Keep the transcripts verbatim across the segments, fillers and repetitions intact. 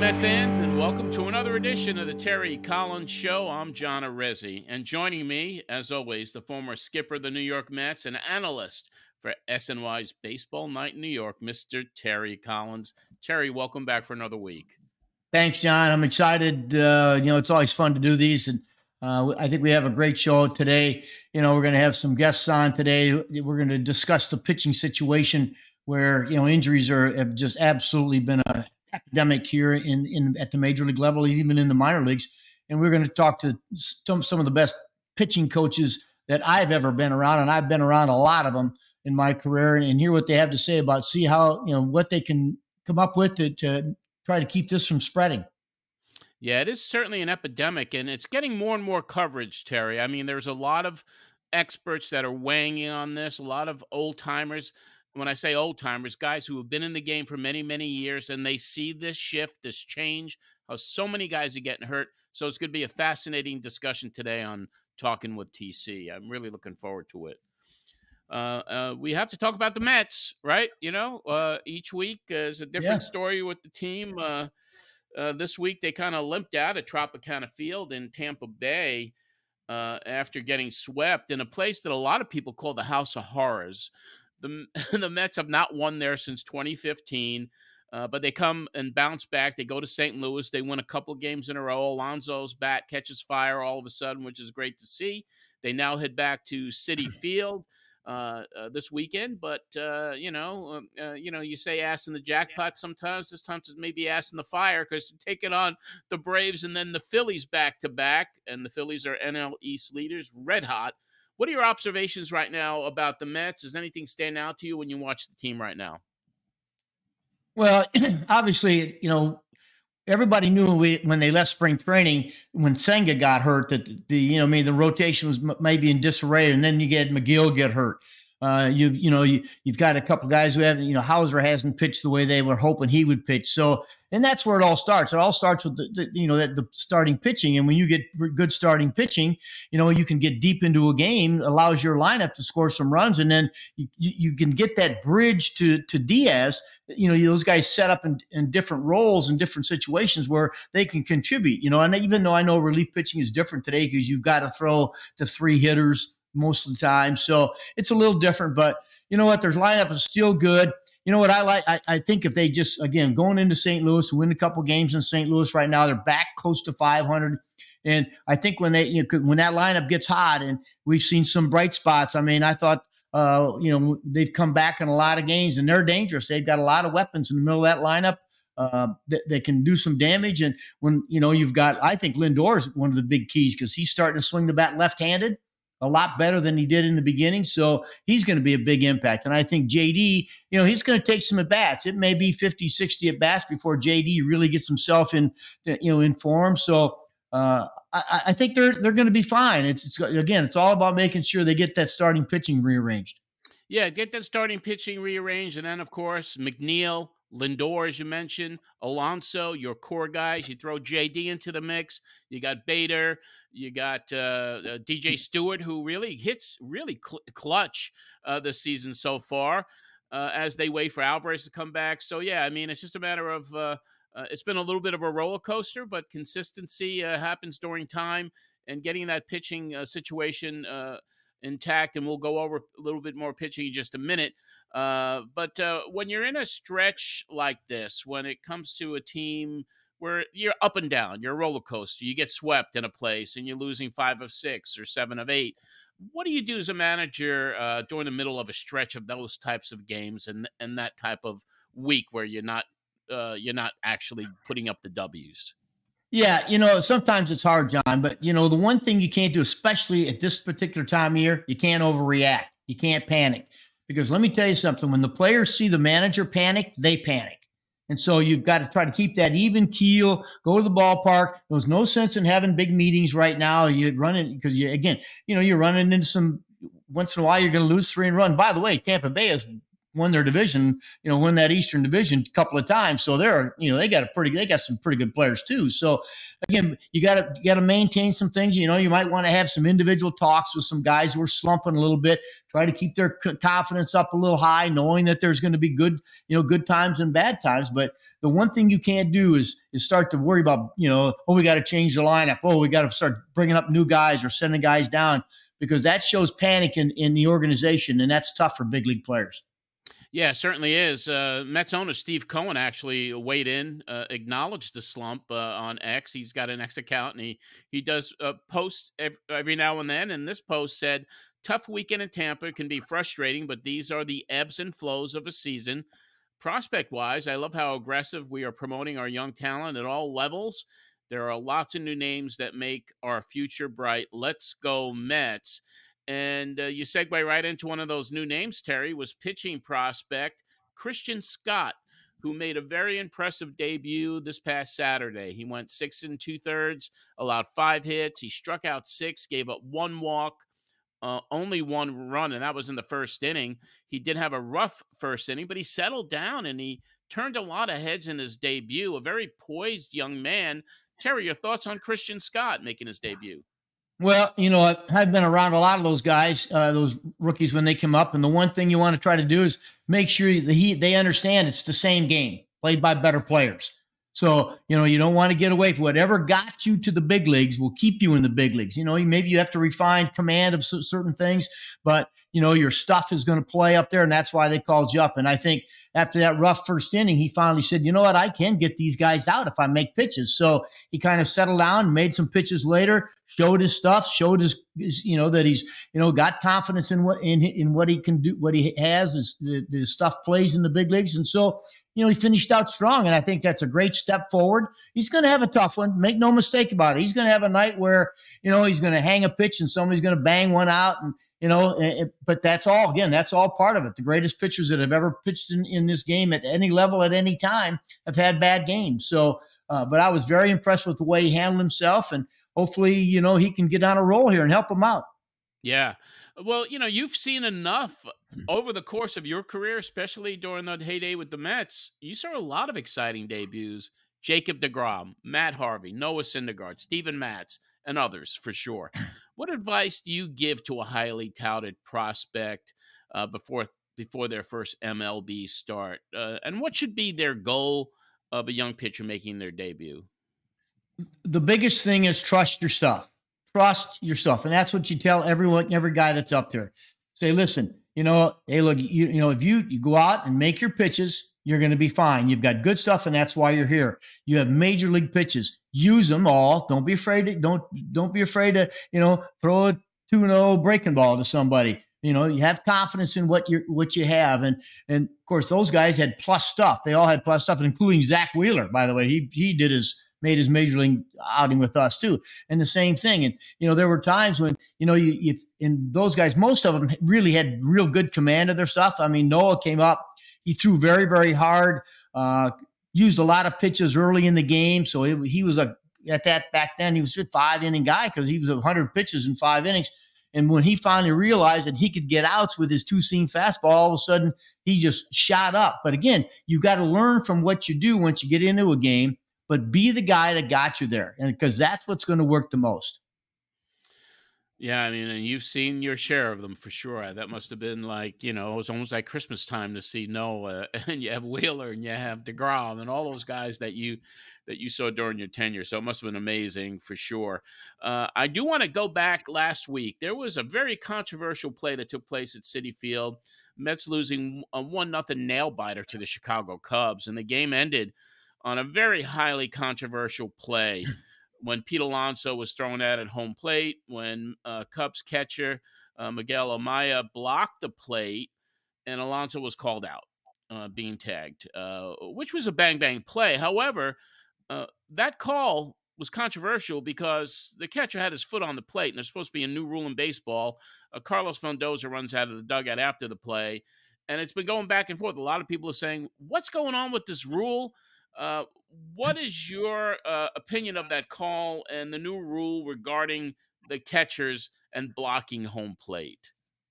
Met fans, and welcome to another edition of the Terry Collins Show. I'm John Arezzi, and joining me, as always, the former skipper of the New York Mets and analyst for S N Y's Baseball Night in New York, Mister Terry Collins. Terry, welcome back for another week. Thanks, John. I'm excited. Uh, you know, it's always fun to do these, and uh, I think we have a great show today. You know, we're going to have some guests on today. We're going to discuss the pitching situation where, you know, injuries are have just absolutely been a epidemic here in, in at the major league level, even in the minor leagues. And we're going to talk to some, some of the best pitching coaches that I've ever been around, and I've been around a lot of them in my career, and hear what they have to say about, see how, you know, what they can come up with to, to try to keep this from spreading. Yeah, it is certainly an epidemic, and it's getting more and more coverage, Terry. I mean, there's a lot of experts that are weighing in on this, a lot of old-timers. When I say old-timers, guys who have been in the game for many, many years, and they see this shift, this change, how so many guys are getting hurt. So it's going to be a fascinating discussion today on Talking with T C. I'm really looking forward to it. Uh, uh, we have to talk about the Mets, right? You know, uh, each week is a different Yeah. story with the team. Uh, uh, this week, they kind of limped out at Tropicana Field in Tampa Bay uh, after getting swept in a place that a lot of people call the House of Horrors. The, the Mets have not won there since twenty fifteen, uh, but they come and bounce back. They go to Saint Louis. They win a couple games in a row. Alonso's bat catches fire all of a sudden, which is great to see. They now head back to Citi Field uh, uh, this weekend. But, uh, you know, um, uh, you know, you say ass in the jackpot sometimes. This time it's maybe ass in the fire, because taking on the Braves and then the Phillies back to back, and the Phillies are N L East leaders, red hot. What are your observations right now about the Mets? Does anything stand out to you when you watch the team right now? Well, obviously, you know, everybody knew we, when they left spring training, when Senga got hurt, that the, you know, I mean, the rotation was m- maybe in disarray, and then you get McGill get hurt. Uh, you've, you know, you, you've got a couple guys who haven't, you know, Hauser hasn't pitched the way they were hoping he would pitch. So, and that's where it all starts. It all starts with the, the you know, the, the starting pitching. And when you get good starting pitching, you know, you can get deep into a game, allows your lineup to score some runs. And then you, you, you can get that bridge to, to Diaz. You know, those guys set up in, in different roles and different situations where they can contribute, you know, and even though I know relief pitching is different today because you've got to throw the three hitters most of the time. So it's a little different, but you know what? Their lineup is still good. You know what I like? I, I think if they just, again, going into Saint Louis, win a couple games in Saint Louis right now, they're back close to five hundred. And I think when they, you know, when that lineup gets hot, and we've seen some bright spots. I mean, I thought, uh, you know, they've come back in a lot of games, and they're dangerous. They've got a lot of weapons in the middle of that lineup. Uh, that, that can do some damage. And when, you know, you've got, I think Lindor is one of the big keys, because he's starting to swing the bat left-handed a lot better than he did in the beginning. So he's going to be a big impact. And I think J D, you know, he's going to take some at-bats. It may be fifty, sixty at-bats before J D really gets himself in, you know, in form. So uh, I, I think they're they're going to be fine. It's, it's again, it's all about making sure they get that starting pitching rearranged. Yeah, get that starting pitching rearranged. And then, of course, McNeil, Lindor, as you mentioned, Alonso, your core guys. You throw J D into the mix. You got Bader. You got uh, uh, D J Stewart, who really hits really cl- clutch uh, this season so far uh, as they wait for Alvarez to come back. So, yeah, I mean, it's just a matter of uh, uh, it's been a little bit of a roller coaster, but consistency uh, happens during time, and getting that pitching uh, situation uh, intact. And we'll go over a little bit more pitching in just a minute. Uh, but uh, when you're in a stretch like this, when it comes to a team where you're up and down, you're a roller coaster, you get swept in a place and you're losing five of six or seven of eight, what do you do as a manager uh, during the middle of a stretch of those types of games and and that type of week where you're not uh, you're not actually putting up the W's? Yeah, you know, sometimes it's hard, John, but you know, the one thing you can't do, especially at this particular time of year, you can't overreact. You can't panic. Because let me tell you something, when the players see the manager panic, they panic. And so you've got to try to keep that even keel, go to the ballpark. There's no sense in having big meetings right now. You're running because you, again, you know, you're running into some, once in a while, you're going to lose three and run. By the way, Tampa Bay is won their division, you know, win that Eastern Division a couple of times. So they're, you know, they got a pretty, they got some pretty good players too. So again, you got to, you got to maintain some things. You know, you might want to have some individual talks with some guys who are slumping a little bit, try to keep their confidence up a little high, knowing that there's going to be good, you know, good times and bad times. But the one thing you can't do is, is start to worry about, you know, oh, we got to change the lineup. Oh, we got to start bringing up new guys or sending guys down, because that shows panic in, in the organization. And that's tough for big league players. Yeah, certainly is. Uh, Mets owner Steve Cohen actually weighed in, uh, acknowledged the slump uh, on X. He's got an X account, and he he does uh, post every, every now and then. And this post said, "Tough weekend in Tampa can be frustrating, but these are the ebbs and flows of a season. Prospect-wise, I love how aggressive we are promoting our young talent at all levels. There are lots of new names that make our future bright. Let's go Mets." And uh, you segue right into one of those new names, Terry, was pitching prospect Christian Scott, who made a very impressive debut this past Saturday. He went six and two thirds, allowed five hits. He struck out six, gave up one walk, uh, only one run, and that was in the first inning. He did have a rough first inning, but he settled down and he turned a lot of heads in his debut. A very poised young man. Terry, your thoughts on Christian Scott making his debut? Well, you know, I've been around a lot of those guys, uh, those rookies when they come up, and the one thing you want to try to do is make sure that he they understand it's the same game played by better players. So, you know, you don't want to get away from whatever got you to the big leagues will keep you in the big leagues. You know, maybe you have to refine command of certain things, but, you know, your stuff is going to play up there, and that's why they called you up. And I think after that rough first inning, he finally said, you know what, I can get these guys out if I make pitches. So he kind of settled down, made some pitches later, showed his stuff, showed his, his you know, that he's, you know, got confidence in what, in, in what he can do, what he has, his, his stuff plays in the big leagues. And so, you know, he finished out strong, and I think that's a great step forward. He's going to have a tough one. Make no mistake about it. He's going to have a night where, you know, he's going to hang a pitch and somebody's going to bang one out, and, you know, it, but that's all, again, that's all part of it. The greatest pitchers that have ever pitched in, in this game at any level at any time have had bad games. So, uh, but I was very impressed with the way he handled himself, and hopefully, you know, he can get on a roll here and help him out. Yeah. Well, you know, you've seen enough over the course of your career, especially during the heyday with the Mets. You saw a lot of exciting debuts. Jacob deGrom, Matt Harvey, Noah Syndergaard, Steven Matz, and others for sure. What advice do you give to a highly touted prospect uh, before before their first M L B start? Uh, and what should be their goal of a young pitcher making their debut? The biggest thing is trust your stuff. Trust your stuff. And that's what you tell everyone, every guy that's up there. Say, listen, you know, hey, look, you, you know, if you, you go out and make your pitches, you're going to be fine. You've got good stuff, and that's why you're here. You have major league pitches. Use them all. Don't be afraid to, don't, don't be afraid to, you know, throw a two and oh breaking ball to somebody. You know, you have confidence in what you what you have. And, and of course, those guys had plus stuff. They all had plus stuff, including Zach Wheeler, by the way. He, he did his, made his major league outing with us too. And the same thing. And, you know, there were times when, you know, you, you, and those guys, most of them really had real good command of their stuff. I mean, Noah came up, he threw very, very hard, uh, used a lot of pitches early in the game. So it, he was a, at that back then, he was a five inning guy because he was a hundred pitches in five innings. And when he finally realized that he could get outs with his two-seam fastball, all of a sudden he just shot up. But again, you got to learn from what you do once you get into a game, but be the guy that got you there, and because that's what's going to work the most. Yeah, I mean, and you've seen your share of them for sure. That must have been like, you know, it was almost like Christmas time to see Noah, and you have Wheeler, and you have deGrom, and all those guys that you that you saw during your tenure. So it must have been amazing for sure. Uh, I do want to go back last week. There was a very controversial play that took place at Citi Field. Mets losing a one nothing nail biter to the Chicago Cubs, and the game ended on a very highly controversial play when Pete Alonso was thrown out at home plate, when uh, Cubs catcher uh, Miguel Amaya blocked the plate, and Alonso was called out, uh, being tagged, uh, which was a bang-bang play. However, uh, that call was controversial because the catcher had his foot on the plate, and there's supposed to be a new rule in baseball. Uh, Carlos Mendoza runs out of the dugout after the play, and it's been going back and forth. A lot of people are saying, what's going on with this rule? Uh, what is your uh, opinion of that call and the new rule regarding the catchers and blocking home plate?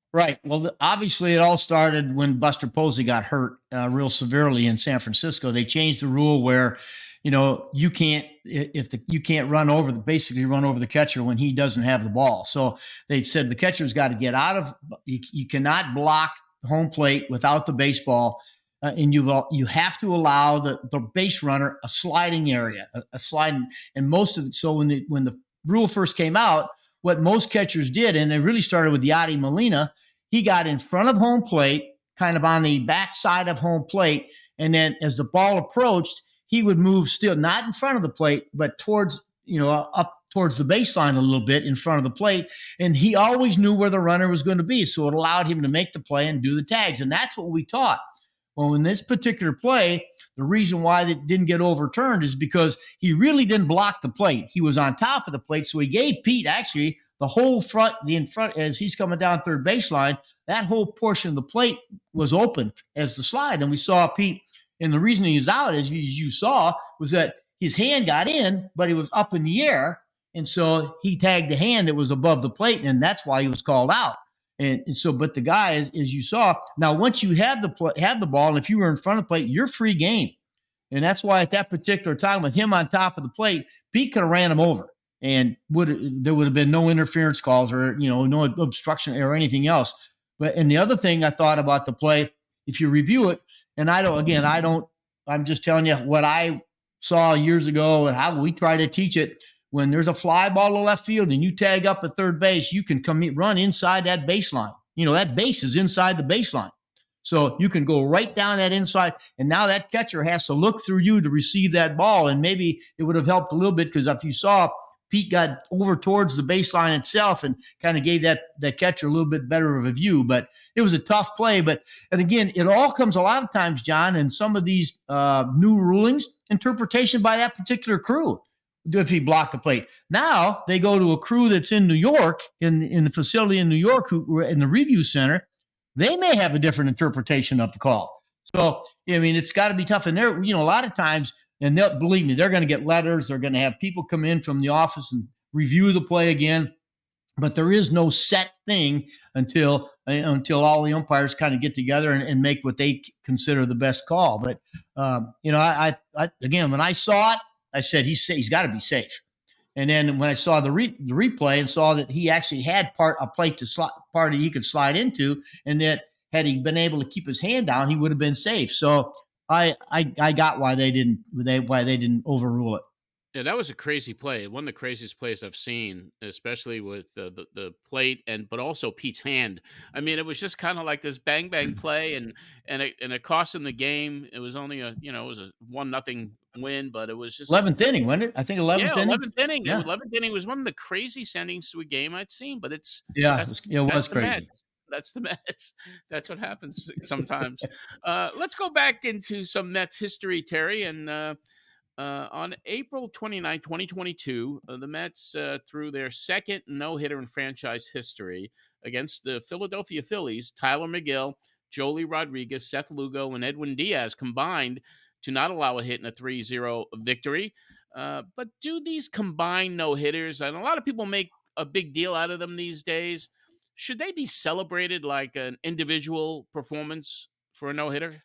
Right. Well, the- obviously, it all started when Buster Posey got hurt uh, real severely in San Francisco. They changed the rule where, you know, you can't if the you can't run over the basically run over the catcher when he doesn't have the ball. So they said the catcher's got to get out of. You, you cannot block home plate without the baseball, uh, and you you have to allow the the base runner a sliding area, a, a sliding. And most of it. So when the when the rule first came out, what most catchers did, and it really started with Yadi Molina. He got in front of home plate, kind of on the back side of home plate, and then as the ball approached, he would move still not in front of the plate, but towards you know up towards the baseline a little bit in front of the plate, and he always knew where the runner was going to be, so it allowed him to make the play and do the tags, and that's what we taught. Well, in this particular play, the reason why it didn't get overturned is because he really didn't block the plate. He was on top of the plate, so he gave Pete actually the whole front, the in front, as he's coming down third baseline, that whole portion of the plate was open as the slide. And we saw Pete, and the reason he was out, as you, as you saw, was that his hand got in, but he was up in the air. And so he tagged the hand that was above the plate, and that's why he was called out. And, and so, but the guy, as, as you saw, now once you have the pl- have the ball, and if you were in front of the plate, you're free game. And that's why at that particular time, with him on top of the plate, Pete could have ran him over, and would there would have been no interference calls or you know no obstruction or anything else. But and the other thing I thought about the play, if you review it, and I don't again I don't I'm just telling you what I saw years ago and how we try to teach it. When there's a fly ball to left field and you tag up at third base, you can come run inside that baseline. You know that base is inside the baseline. So you can go right down that inside, and now that catcher has to look through you to receive that ball. And maybe it would have helped a little bit because if you saw Pete got over towards the baseline itself and kind of gave that, that catcher a little bit better of a view. But it was a tough play. But and again, it all comes a lot of times, John, and some of these uh, new rulings, interpretation by that particular crew. If he blocked the plate. Now they go to a crew that's in New York, in, in the facility in New York, who in the review center. They may have a different interpretation of the call. So, I mean, it's got to be tough. And they're, you know, a lot of times, and they'll believe me, they're going to get letters. They're going to have people come in from the office and review the play again. But there is no set thing until until all the umpires kind of get together and, and make what they consider the best call. But um, you know, I, I, I again, when I saw it, I said he's he's got to be safe. And then when I saw the re, the replay and saw that he actually had part a plate to slide, part he could slide into, and that had he been able to keep his hand down, he would have been safe. So I I, I got why they didn't they why they didn't overrule it. Yeah, that was a crazy play. One of the craziest plays I've seen, especially with the, the, the plate and but also Pete's hand. I mean, it was just kind of like this bang bang play, and and it, and it cost him the game. It was only a you know it was a one nothing win, but it was just eleventh inning, wasn't it? I think eleventh yeah, inning. eleventh inning. Yeah, eleventh inning was one of the craziest endings to a game I'd seen. But it's yeah, it that's was, it was that's the crazy. Mets. That's the Mets. That's what happens sometimes. uh, let's go back into some Mets history, Terry, and. Uh, Uh, on April twenty-ninth, twenty twenty-two, uh, the Mets uh, threw their second no-hitter in franchise history against the Philadelphia Phillies. Tyler McGill, Joely Rodriguez, Seth Lugo, and Edwin Diaz combined to not allow a hit in a three zero victory. Uh, but do these combined no-hitters, and a lot of people make a big deal out of them these days, should they be celebrated like an individual performance for a no-hitter?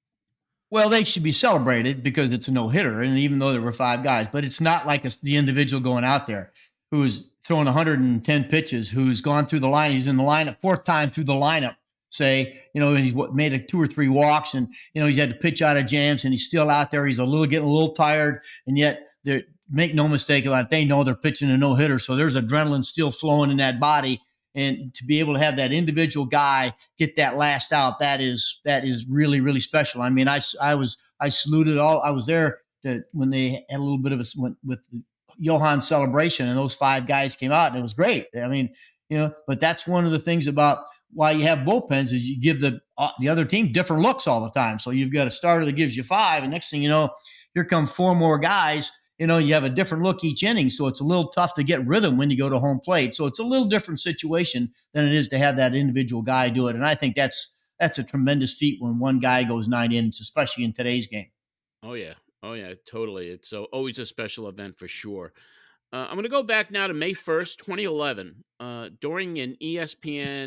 Well, they should be celebrated because it's a no hitter, and even though there were five guys, but it's not like a, the individual going out there who's throwing one hundred ten pitches, who's gone through the line, he's in the lineup fourth time through the lineup. Say, you know, and he's made a two or three walks, and you know he's had to pitch out of jams, and he's still out there. He's a little getting a little tired, and yet they make no mistake about it. They know they're pitching a no hitter, so there's adrenaline still flowing in that body. And to be able to have that individual guy get that last out, that is that is really, really special. I mean, I, I was I saluted all. I was there to, when they had a little bit of a with the Johan celebration, and those five guys came out, and it was great. I mean, you know, but that's one of the things about why you have bullpens is you give the uh, the other team different looks all the time. So you've got a starter that gives you five, and next thing you know, here come four more guys. You know, you have a different look each inning, so it's a little tough to get rhythm when you go to home plate. So it's a little different situation than it is to have that individual guy do it. And I think that's that's a tremendous feat when one guy goes nine innings, especially in today's game. Oh yeah, oh yeah, totally. It's so always a special event for sure. Uh, I'm going to go back now to May first, twenty eleven, uh, during an E S P N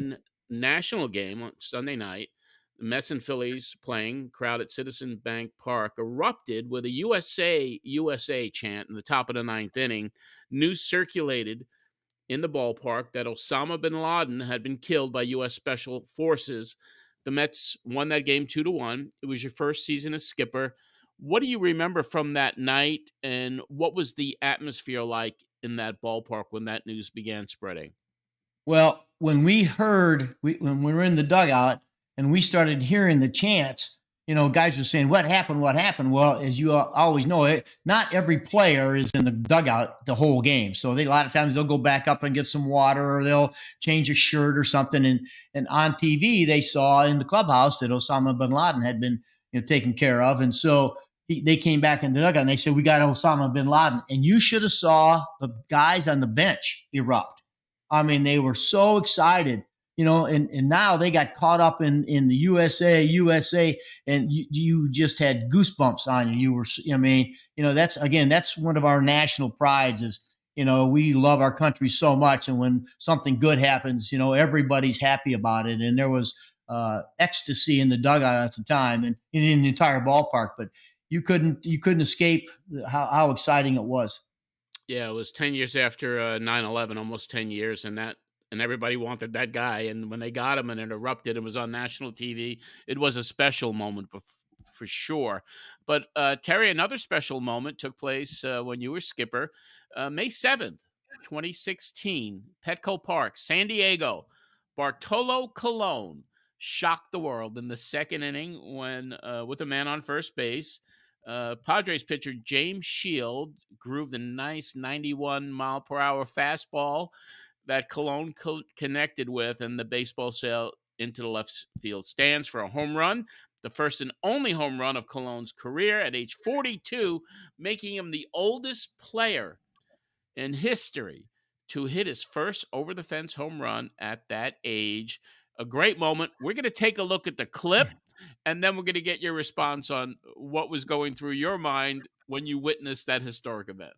national game on Sunday night, the Mets and Phillies playing, crowd at Citizen Bank Park erupted with a U S A, U S A chant in the top of the ninth inning. News circulated in the ballpark that Osama bin Laden had been killed by U S Special Forces. The Mets won that game two to one. It was your first season as skipper. What do you remember from that night, and what was the atmosphere like in that ballpark when that news began spreading? Well, when we heard, we, when we were in the dugout and we started hearing the chants, you know, guys were saying, what happened? What happened? Well, as you always know, it, not every player is in the dugout the whole game. So they, a lot of times they'll go back up and get some water, or they'll change a shirt or something. And, and on T V, they saw in the clubhouse that Osama bin Laden had been, you know, taken care of. And so he, they came back in the dugout and they said, we got Osama bin Laden. And you should have saw the guys on the bench erupt. I mean, they were so excited, you know, and, and now they got caught up in, in the U S A, U S A, and you, you just had goosebumps on you. You were, I mean, you know, that's, again, that's one of our national prides is, you know, we love our country so much. And when something good happens, you know, everybody's happy about it. And there was uh, ecstasy in the dugout at the time and in the entire ballpark, but you couldn't, you couldn't escape how, how exciting it was. Yeah, it was ten years after uh, nine eleven, almost ten years, and that and everybody wanted that guy. And when they got him and it erupted and was on national T V, it was a special moment for, for sure. But uh, Terry, another special moment took place uh, when you were skipper, uh, May seventh, twenty sixteen, Petco Park, San Diego. Bartolo Colon shocked the world in the second inning when uh, with a man on first base. Uh, Padres pitcher James Shield grooved a nice ninety-one mile per hour fastball that Colon co- connected with, and the baseball sailed into the left field stands for a home run, the first and only home run of Colon's career at age forty-two, making him the oldest player in history to hit his first over-the-fence home run at that age. A great moment. We're going to take a look at the clip, and then we're going to get your response on what was going through your mind when you witnessed that historic event.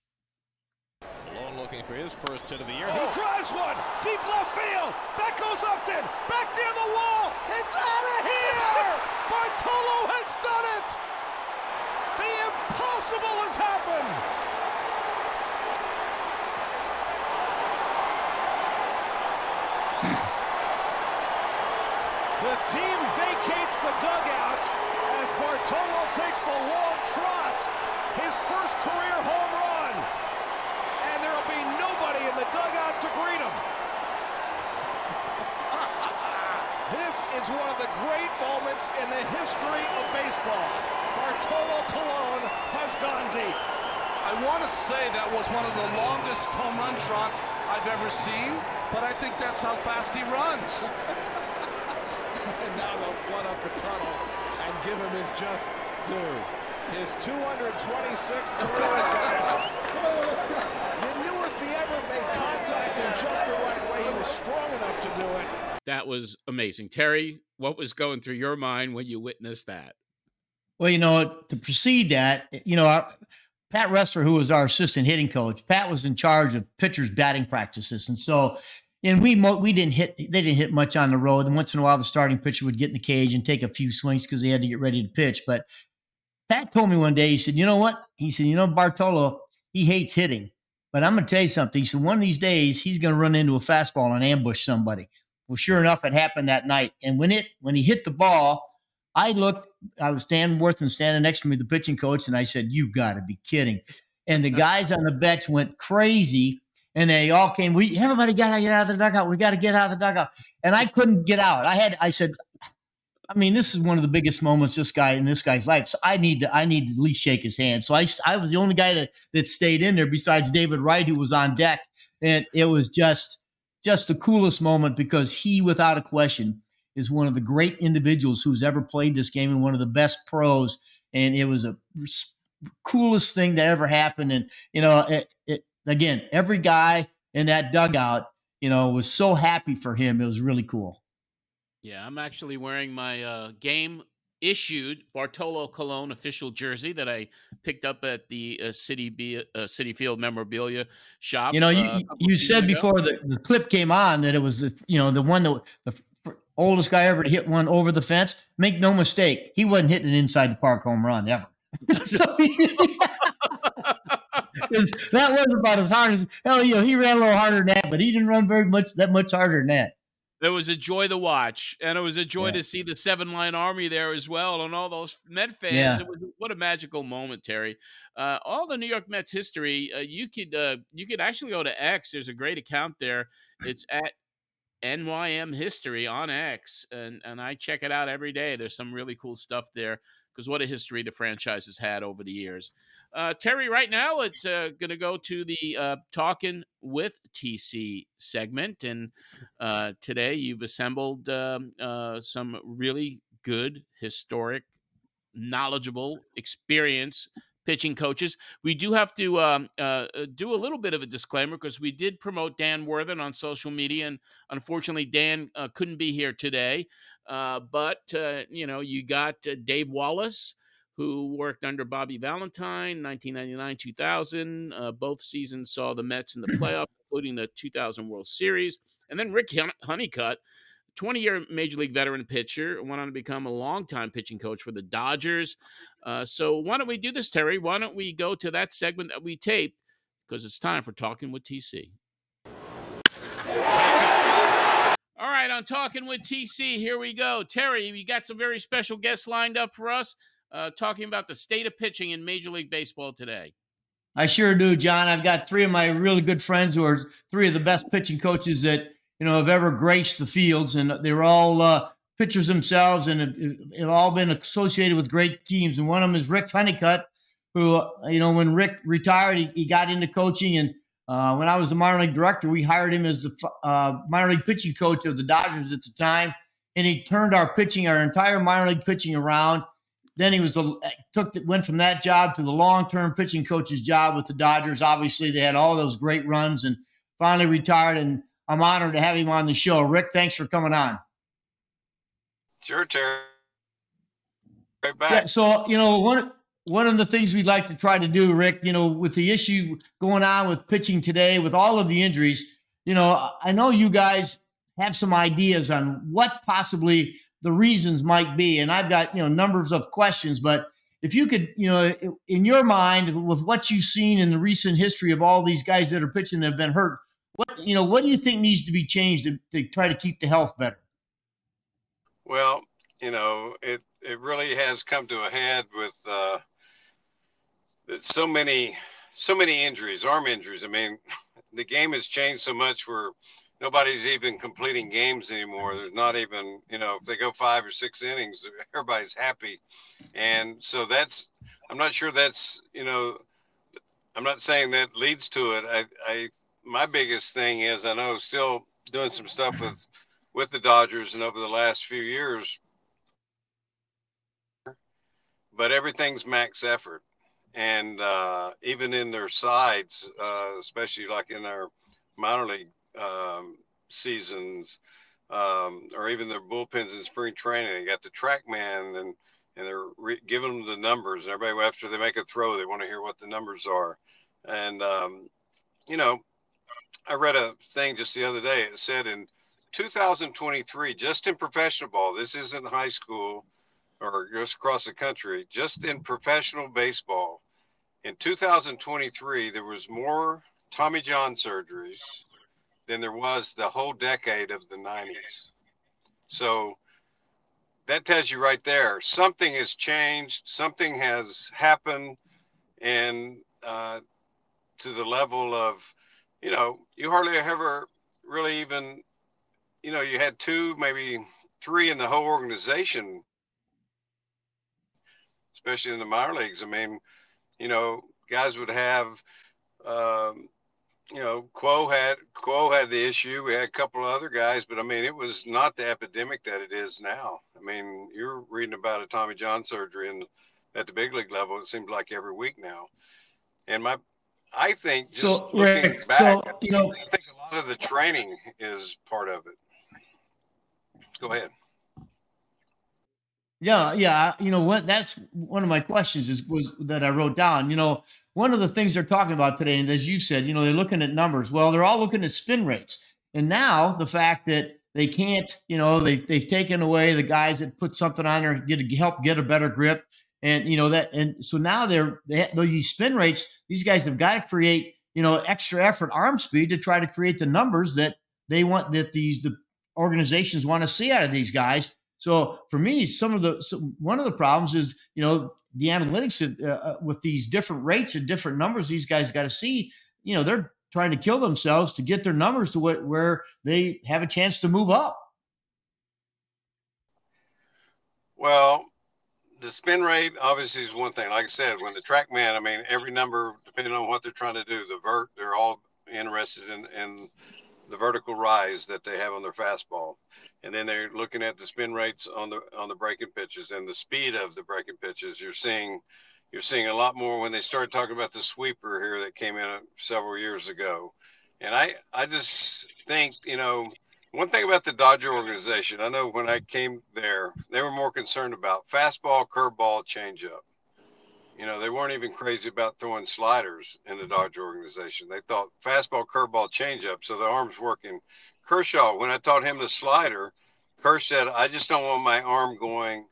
Colon looking for his first hit of the year. He drives one. Deep left field. Back goes Upton. Back near the wall. It's out of here. Bartolo has done it. The impossible has happened. The team vacates the dugout as Bartolo takes the long trot, his first career home run, and there will be nobody in the dugout to greet him. This is one of the great moments in the history of baseball. Bartolo Colon has gone deep. I want to say that was one of the longest home run trots I've ever seen, but I think that's how fast he runs. And now they'll flood up the tunnel and give him his just due. His two hundred twenty-sixth career at bat. You knew if he ever made contact in just the right way, he was strong enough to do it. That was amazing. Terry, what was going through your mind when you witnessed that? Well, you know, to precede that, you know, our, Pat Ressler, who was our assistant hitting coach, Pat was in charge of pitchers' batting practices. And so, and we we didn't hit, they didn't hit much on the road. And once in a while, the starting pitcher would get in the cage and take a few swings because they had to get ready to pitch. But Pat told me one day, he said, you know what? He said, you know, Bartolo, he hates hitting. But I'm going to tell you something. He said, one of these days, he's going to run into a fastball and ambush somebody. Well, sure enough, it happened that night. And when it when he hit the ball, I looked, I was Dan Worthington standing next to me, the pitching coach, and I said, you got to be kidding. And the guys on the bench went crazy. And they all came, we everybody got to get out of the dugout. We got to get out of the dugout. And I couldn't get out. I had, I said, I mean, this is one of the biggest moments this guy in this guy's life. So I need to, I need to at least shake his hand. So I, I was the only guy that, that stayed in there besides David Wright, who was on deck. And it was just, just the coolest moment because he, without a question, is one of the great individuals who's ever played this game and one of the best pros. And it was a coolest thing that ever happened. And, you know, it, it, again, every guy in that dugout, you know, was so happy for him. It was really cool. Yeah, I'm actually wearing my uh, game issued Bartolo Colon official jersey that I picked up at the uh, City B, uh, City Field memorabilia shop. You know, Uh, you a couple you of said seasons ago. before the, the clip came on that it was the you know the one that the f- oldest guy ever to hit one over the fence. Make no mistake, he wasn't hitting an inside the park home run ever. So he, that was about as hard as hell. You know, he ran a little harder than that, but he didn't run very much that much harder than that. It was a joy to watch, and it was a joy Yeah. to see the Seven Line Army there as well, and all those Met fans. Yeah. It was what a magical moment, Terry. Uh, all the New York Mets history. Uh, you could uh, you could actually go to X. There's a great account there. It's at N Y M History on X, and and I check it out every day. There's some really cool stuff there because what a history the franchise has had over the years. Uh, Terry, right now it's uh, going to go to the uh, Talking with T C segment, and uh, today you've assembled um, uh, some really good, historic, knowledgeable, experience pitching coaches. We do have to um, uh, do a little bit of a disclaimer because we did promote Dan Worthen on social media, and unfortunately Dan uh, couldn't be here today. Uh, but, uh, you know, you got uh, Dave Wallace, who worked under Bobby Valentine, nineteen ninety-nine two thousand. Uh, both seasons saw the Mets in the playoffs, including the two thousand World Series. And then Rick Honeycutt, twenty-year Major League veteran pitcher, went on to become a longtime pitching coach for the Dodgers. Uh, so why don't we do this, Terry? Why don't we go to that segment that we taped? Because it's time for Talking with T C. All right, on Talking with T C, here we go. Terry, we got some very special guests lined up for us, uh, talking about the state of pitching in Major League Baseball today. I sure do, John. I've got three of my really good friends who are three of the best pitching coaches that you know have ever graced the fields, and they're all uh, pitchers themselves, and have, have all been associated with great teams. And one of them is Rick Honeycutt, who uh, you know when Rick retired, he, he got into coaching, and uh, when I was the minor league director, we hired him as the uh, minor league pitching coach of the Dodgers at the time, and he turned our pitching, our entire minor league pitching around. Then he was a, took went from that job to the long-term pitching coach's job with the Dodgers. Obviously, they had all those great runs, and finally retired. And I'm honored to have him on the show. Rick, thanks for coming on. Sure, Terry. Right back. Yeah, so you know one one of the things we'd like to try to do, Rick, you know, with the issue going on with pitching today, with all of the injuries, you know, I know you guys have some ideas on what possibly the reasons might be. And I've got, you know, numbers of questions, but if you could, you know, in your mind, with what you've seen in the recent history of all these guys that are pitching that have been hurt, what, you know, what do you think needs to be changed to, to try to keep the health better? Well, you know, it, it really has come to a head with uh, so many, so many injuries, arm injuries. I mean, the game has changed so much where nobody's even completing games anymore. There's not even, you know, if they go five or six innings, everybody's happy. And so that's, I'm not sure that's, you know, I'm not saying that leads to it. I, I, my biggest thing is, I know still doing some stuff with, with the Dodgers and over the last few years, but everything's max effort. And uh, even in their sides, uh, especially like in our minor league um, seasons, um, or even their bullpens in spring training, they got the track man and, and they're re- giving them the numbers. And everybody, after they make a throw, they want to hear what the numbers are. And, um, you know, I read a thing just the other day. It said in two thousand twenty-three, just in professional ball, this isn't high school or just across the country, just in professional baseball, in two thousand twenty-three, there was more Tommy John surgeries than there was the whole decade of the nineties. So that tells you right there, something has changed, something has happened, and uh, to the level of, you know, you hardly ever really even, you know, you had two, maybe three in the whole organization, especially in the minor leagues. I mean, you know, guys would have, um, you know, Quo had Quo had the issue. We had a couple of other guys, but I mean, it was not the epidemic that it is now. I mean, you're reading about a Tommy John surgery, and at the big league level, it seems like every week now. And my, I think just So, looking Rick, back, so, you know, I think a lot of the training is part of it. Go ahead. Yeah, yeah. You know what? That's one of my questions is was that I wrote down. You know, one of the things they're talking about today, and as you said, you know, they're looking at numbers. Well, they're all looking at spin rates, and now the fact that they can't, you know, they've they've taken away the guys that put something on there get to help get a better grip, and you know that, and so now they're they, these spin rates. These guys have got to create, you know, extra effort, arm speed to try to create the numbers that they want that these the organizations want to see out of these guys. So for me, some of the so one of the problems is, you know, the analytics uh, uh, with these different rates and different numbers these guys got to see. You know, they're trying to kill themselves to get their numbers to what, where they have a chance to move up. Well, the spin rate obviously is one thing. Like I said, when the TrackMan, I mean, every number, depending on what they're trying to do, the vert, they're all interested in, in the vertical rise that they have on their fastball. And then they're looking at the spin rates on the on the breaking pitches and the speed of the breaking pitches. You're seeing you're seeing a lot more when they start talking about the sweeper here that came in several years ago. And I I just think, you know, one thing about the Dodger organization, I know when I came there, they were more concerned about fastball, curveball, changeup. You know, they weren't even crazy about throwing sliders in the Dodger organization. They thought fastball, curveball, changeup, so the arm's working. Kershaw, when I taught him the slider, Kersh said, I just don't want my arm going.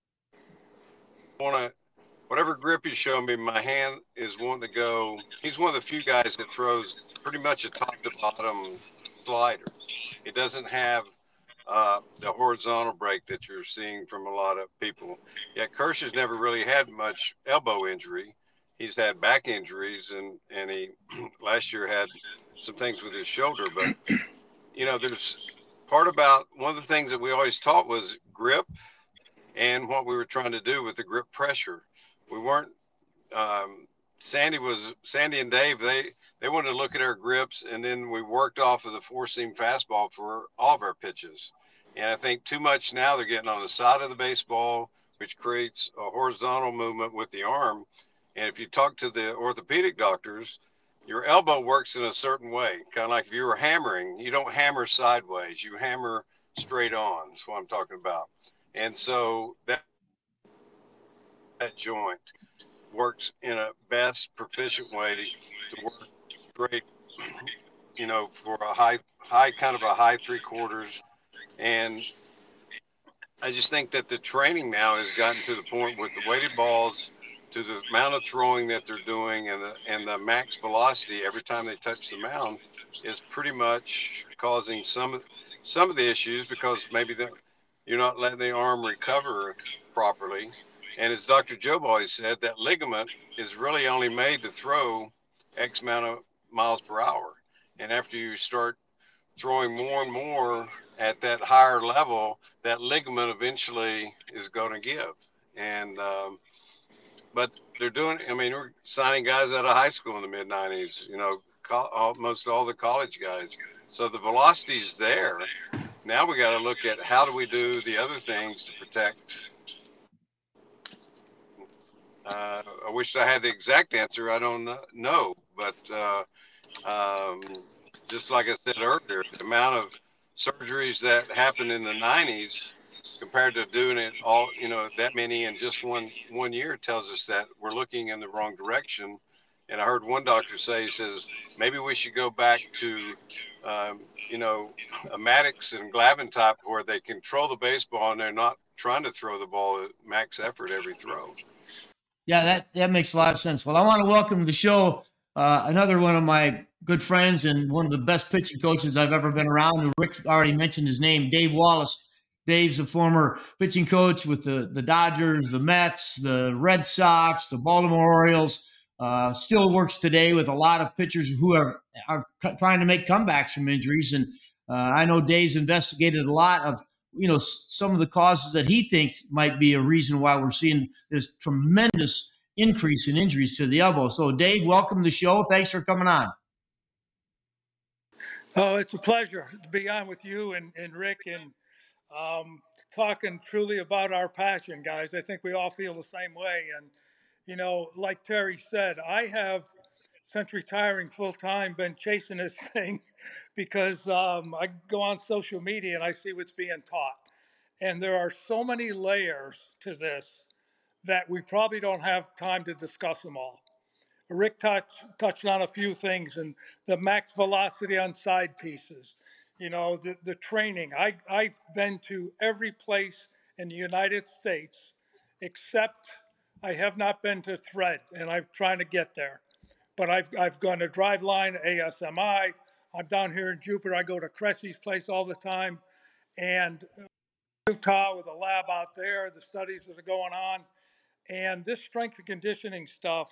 I want to, whatever grip you show me, my hand is wanting to go. He's one of the few guys that throws pretty much a top to bottom slider. It doesn't have uh, the horizontal break that you're seeing from a lot of people. Yeah, Kersh has never really had much elbow injury. He's had back injuries, and and he last year had some things with his shoulder. But you know, there's part about one of the things that we always taught was grip, and what we were trying to do with the grip pressure. We weren't. Um, Sandy was Sandy and Dave. They they wanted to look at our grips, and then we worked off of the four seam fastball for all of our pitches. And I think too much now they're getting on the side of the baseball, which creates a horizontal movement with the arm. And if you talk to the orthopedic doctors, your elbow works in a certain way, kind of like if you were hammering. You don't hammer sideways; you hammer straight on. That's what I'm talking about. And so that that joint works in a best proficient way to work straight, you know, for a high, high kind of a high three quarters. And I just think that the training now has gotten to the point with the weighted balls, to the amount of throwing that they're doing, and the and the max velocity every time they touch the mound is pretty much causing some some of the issues because maybe the, you're not letting the arm recover properly. And as Doctor Job always said, that ligament is really only made to throw X amount of miles per hour. And after you start throwing more and more at that higher level, that ligament eventually is going to give. And, um, but they're doing, I mean, we're signing guys out of high school in the mid nineties, you know, co- almost all the college guys. So the velocity's there. Now we got to look at how do we do the other things to protect. Uh, I wish I had the exact answer. I don't know, but uh, um, just like I said earlier, the amount of surgeries that happened in the nineties compared to doing it all, you know, that many in just one one year tells us that we're looking in the wrong direction. And I heard one doctor say, he says, maybe we should go back to, um, you know, a Maddox and Glavine type where they control the baseball and they're not trying to throw the ball at max effort every throw. Yeah, that, that makes a lot of sense. Well, I want to welcome to the show uh, another one of my good friends and one of the best pitching coaches I've ever been around. Rick already mentioned his name, Dave Wallace. Dave's a former pitching coach with the, the Dodgers, the Mets, the Red Sox, the Baltimore Orioles. Uh, still works today with a lot of pitchers who are, are trying to make comebacks from injuries. And uh, I know Dave's investigated a lot of you know, some of the causes that he thinks might be a reason why we're seeing this tremendous increase in injuries to the elbow. So, Dave, welcome to the show. Thanks for coming on. Oh, it's a pleasure to be on with you and, and Rick and um, talking truly about our passion, guys. I think we all feel the same way. And, you know, like Terry said, I have, since retiring full time, been chasing this thing because um, I go on social media and I see what's being taught. And there are so many layers to this that we probably don't have time to discuss them all. Rick touched touched on a few things, and the max velocity on side pieces, you know, the, the training. I, I've been to every place in the United States except I have not been to Thread, and I'm trying to get there. But I've, I've gone to Driveline, A S M I. I'm down here in Jupiter. I go to Cressy's place all the time. And Utah with a lab out there, the studies that are going on. And this strength and conditioning stuff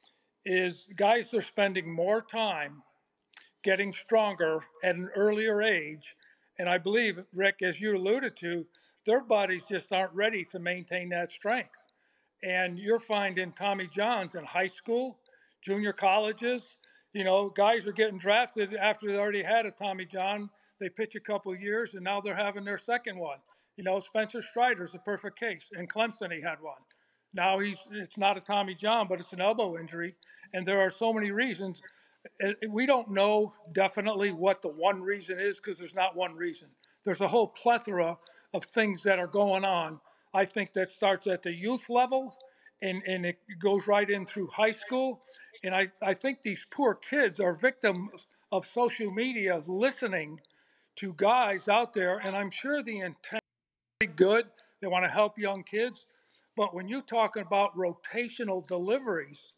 is guys are spending more time getting stronger at an earlier age. And I believe, Rick, as you alluded to, their bodies just aren't ready to maintain that strength. And you're finding Tommy Johns in high school, junior colleges, you know, guys are getting drafted after they already had a Tommy John. They pitch a couple of years and now they're having their second one. You know, Spencer Strider's a perfect case. In Clemson, he had one. Now he's, it's not a Tommy John, but it's an elbow injury. And there are so many reasons. We don't know definitely what the one reason is because there's not one reason. There's a whole plethora of things that are going on. I think that starts at the youth level and, and it goes right in through high school. And I, I think these poor kids are victims of social media listening to guys out there. And I'm sure the intent is good. They want to help young kids. But when you're talking about rotational deliveries,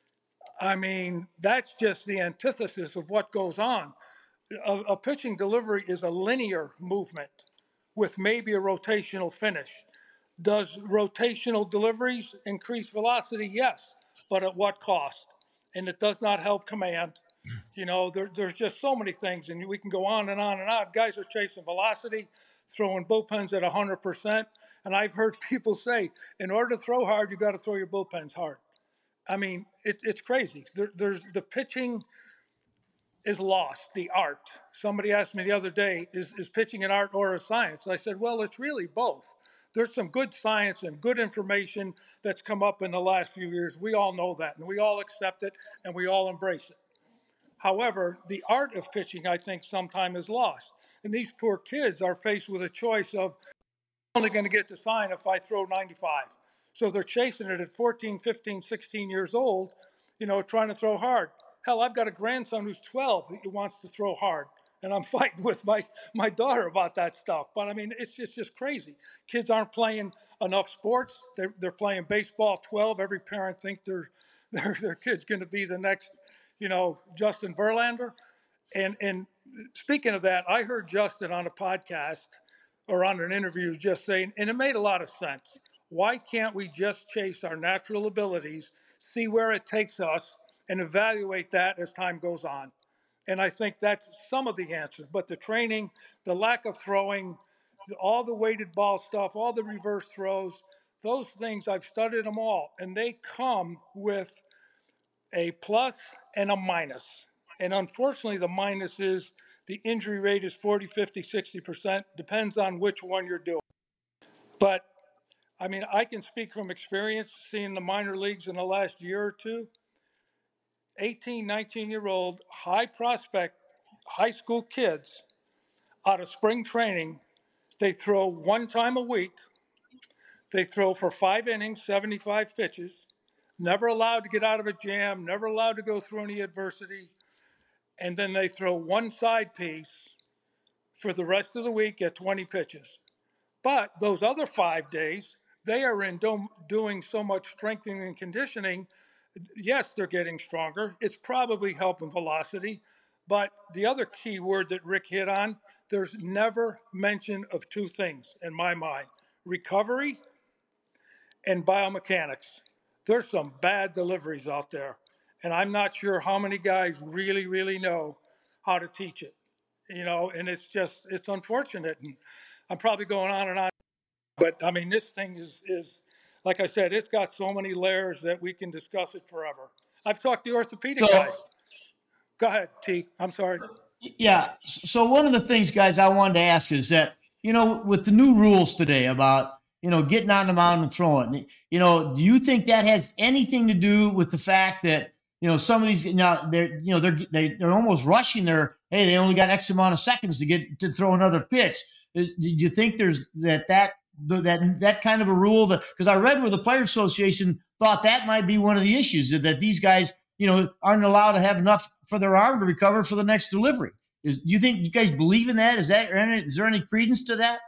I mean, that's just the antithesis of what goes on. A, a pitching delivery is a linear movement with maybe a rotational finish. Does rotational deliveries increase velocity? Yes, but at what cost? And it does not help command. You know, there, there's just so many things, and we can go on and on and on. Guys are chasing velocity, throwing bullpens at one hundred percent. And I've heard people say, in order to throw hard, you got to throw your bullpens hard. I mean, it, it's crazy. There, there's the pitching is lost, the art. Somebody asked me the other day, is, is pitching an art or a science? I said, well, it's really both. There's some good science and good information that's come up in the last few years. We all know that, and we all accept it, and we all embrace it. However, the art of pitching, I think, sometimes is lost. And these poor kids are faced with a choice of, I'm only going to get the sign if I throw ninety-five. So they're chasing it at fourteen, fifteen, sixteen years old, you know, trying to throw hard. Hell, I've got a grandson who's twelve that wants to throw hard. And I'm fighting with my, my daughter about that stuff. But I mean, it's just, just crazy. Kids aren't playing enough sports. They're, they're playing baseball twelve. Every parent thinks their, their, their kid's going to be the next, you know, Justin Verlander. And, and speaking of that, I heard Justin on a podcast or on an interview just saying, and it made a lot of sense. Why can't we just chase our natural abilities, see where it takes us, and evaluate that as time goes on? And I think that's some of the answer. But the training, the lack of throwing, all the weighted ball stuff, all the reverse throws, those things, I've studied them all. And they come with a plus and a minus. And unfortunately, the minus is the injury rate is forty, fifty, sixty percent. Depends on which one you're doing. But I mean, I can speak from experience seeing the minor leagues in the last year or two. eighteen, nineteen year old high prospect high school kids out of spring training, they throw one time a week. They throw for five innings, seventy-five pitches, never allowed to get out of a jam, never allowed to go through any adversity. And then they throw one side piece for the rest of the week at twenty pitches. But those other five days, they are in do- doing so much strengthening and conditioning. Yes, they're getting stronger. It's probably helping velocity. But the other key word that Rick hit on, there's never mention of two things in my mind: recovery and biomechanics. There's some bad deliveries out there. And I'm not sure how many guys really, really know how to teach it. You know, and it's just, it's unfortunate. And I'm probably going on and on. But I mean, this thing is, is, like I said, it's got so many layers that we can discuss it forever. I've talked to orthopedic So- guys. Go ahead, T. I'm sorry. Yeah. So one of the things, guys, I wanted to ask is that, you know, with the new rules today about, you know, getting on the mound and throwing, you know, do you think that has anything to do with the fact that, you know, some of these, now they're, you know, they're, they, they're almost rushing their, hey, they only got X amount of seconds to get to throw another pitch. Is, do you think there's that that that that kind of a rule? That because I read where the Players Association thought that might be one of the issues, that, that these guys, you know, aren't allowed to have enough for their arm to recover for the next delivery. Is, do you think you guys believe in that? Is that is there any credence to that?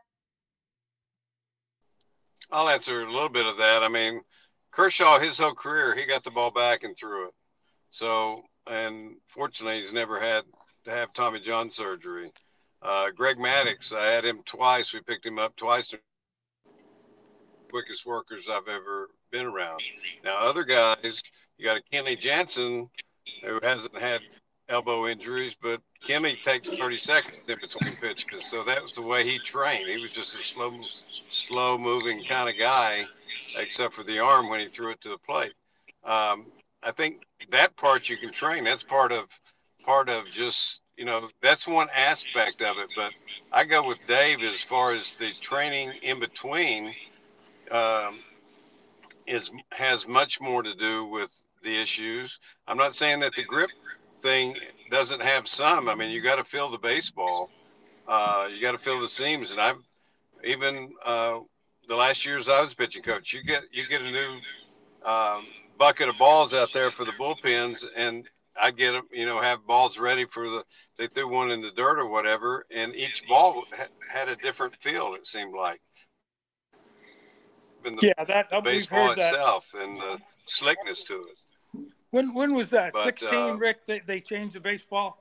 I'll answer a little bit of that. I mean, Kershaw, his whole career, he got the ball back and threw it. So, and fortunately, he's never had to have Tommy John surgery. Uh, Greg Maddux, I had him twice. We picked him up twice. Quickest workers I've ever been around. Now, other guys, you got a Kenley Jansen who hasn't had elbow injuries, but Kenley takes thirty seconds in between pitches. So that was the way he trained. He was just a slow, slow moving kind of guy, except for the arm when he threw it to the plate. Um, I think that part you can train. That's part of, part of just, you know, that's one aspect of it. But I go with Dave as far as the training in between. Um, is has much more to do with the issues. I'm not saying that the grip thing doesn't have some. I mean, you got to feel the baseball. Uh, you got to feel the seams. And I've even uh, the last years I was pitching coach, you get you get a new um, bucket of balls out there for the bullpens, and I get them, you know, have balls ready for the, they threw one in the dirt or whatever, and each ball ha- had a different feel, it seemed like. The, yeah, that the we've baseball heard that. itself and the slickness to it. When when was that? But, sixteen, uh, Rick. They they changed the baseball.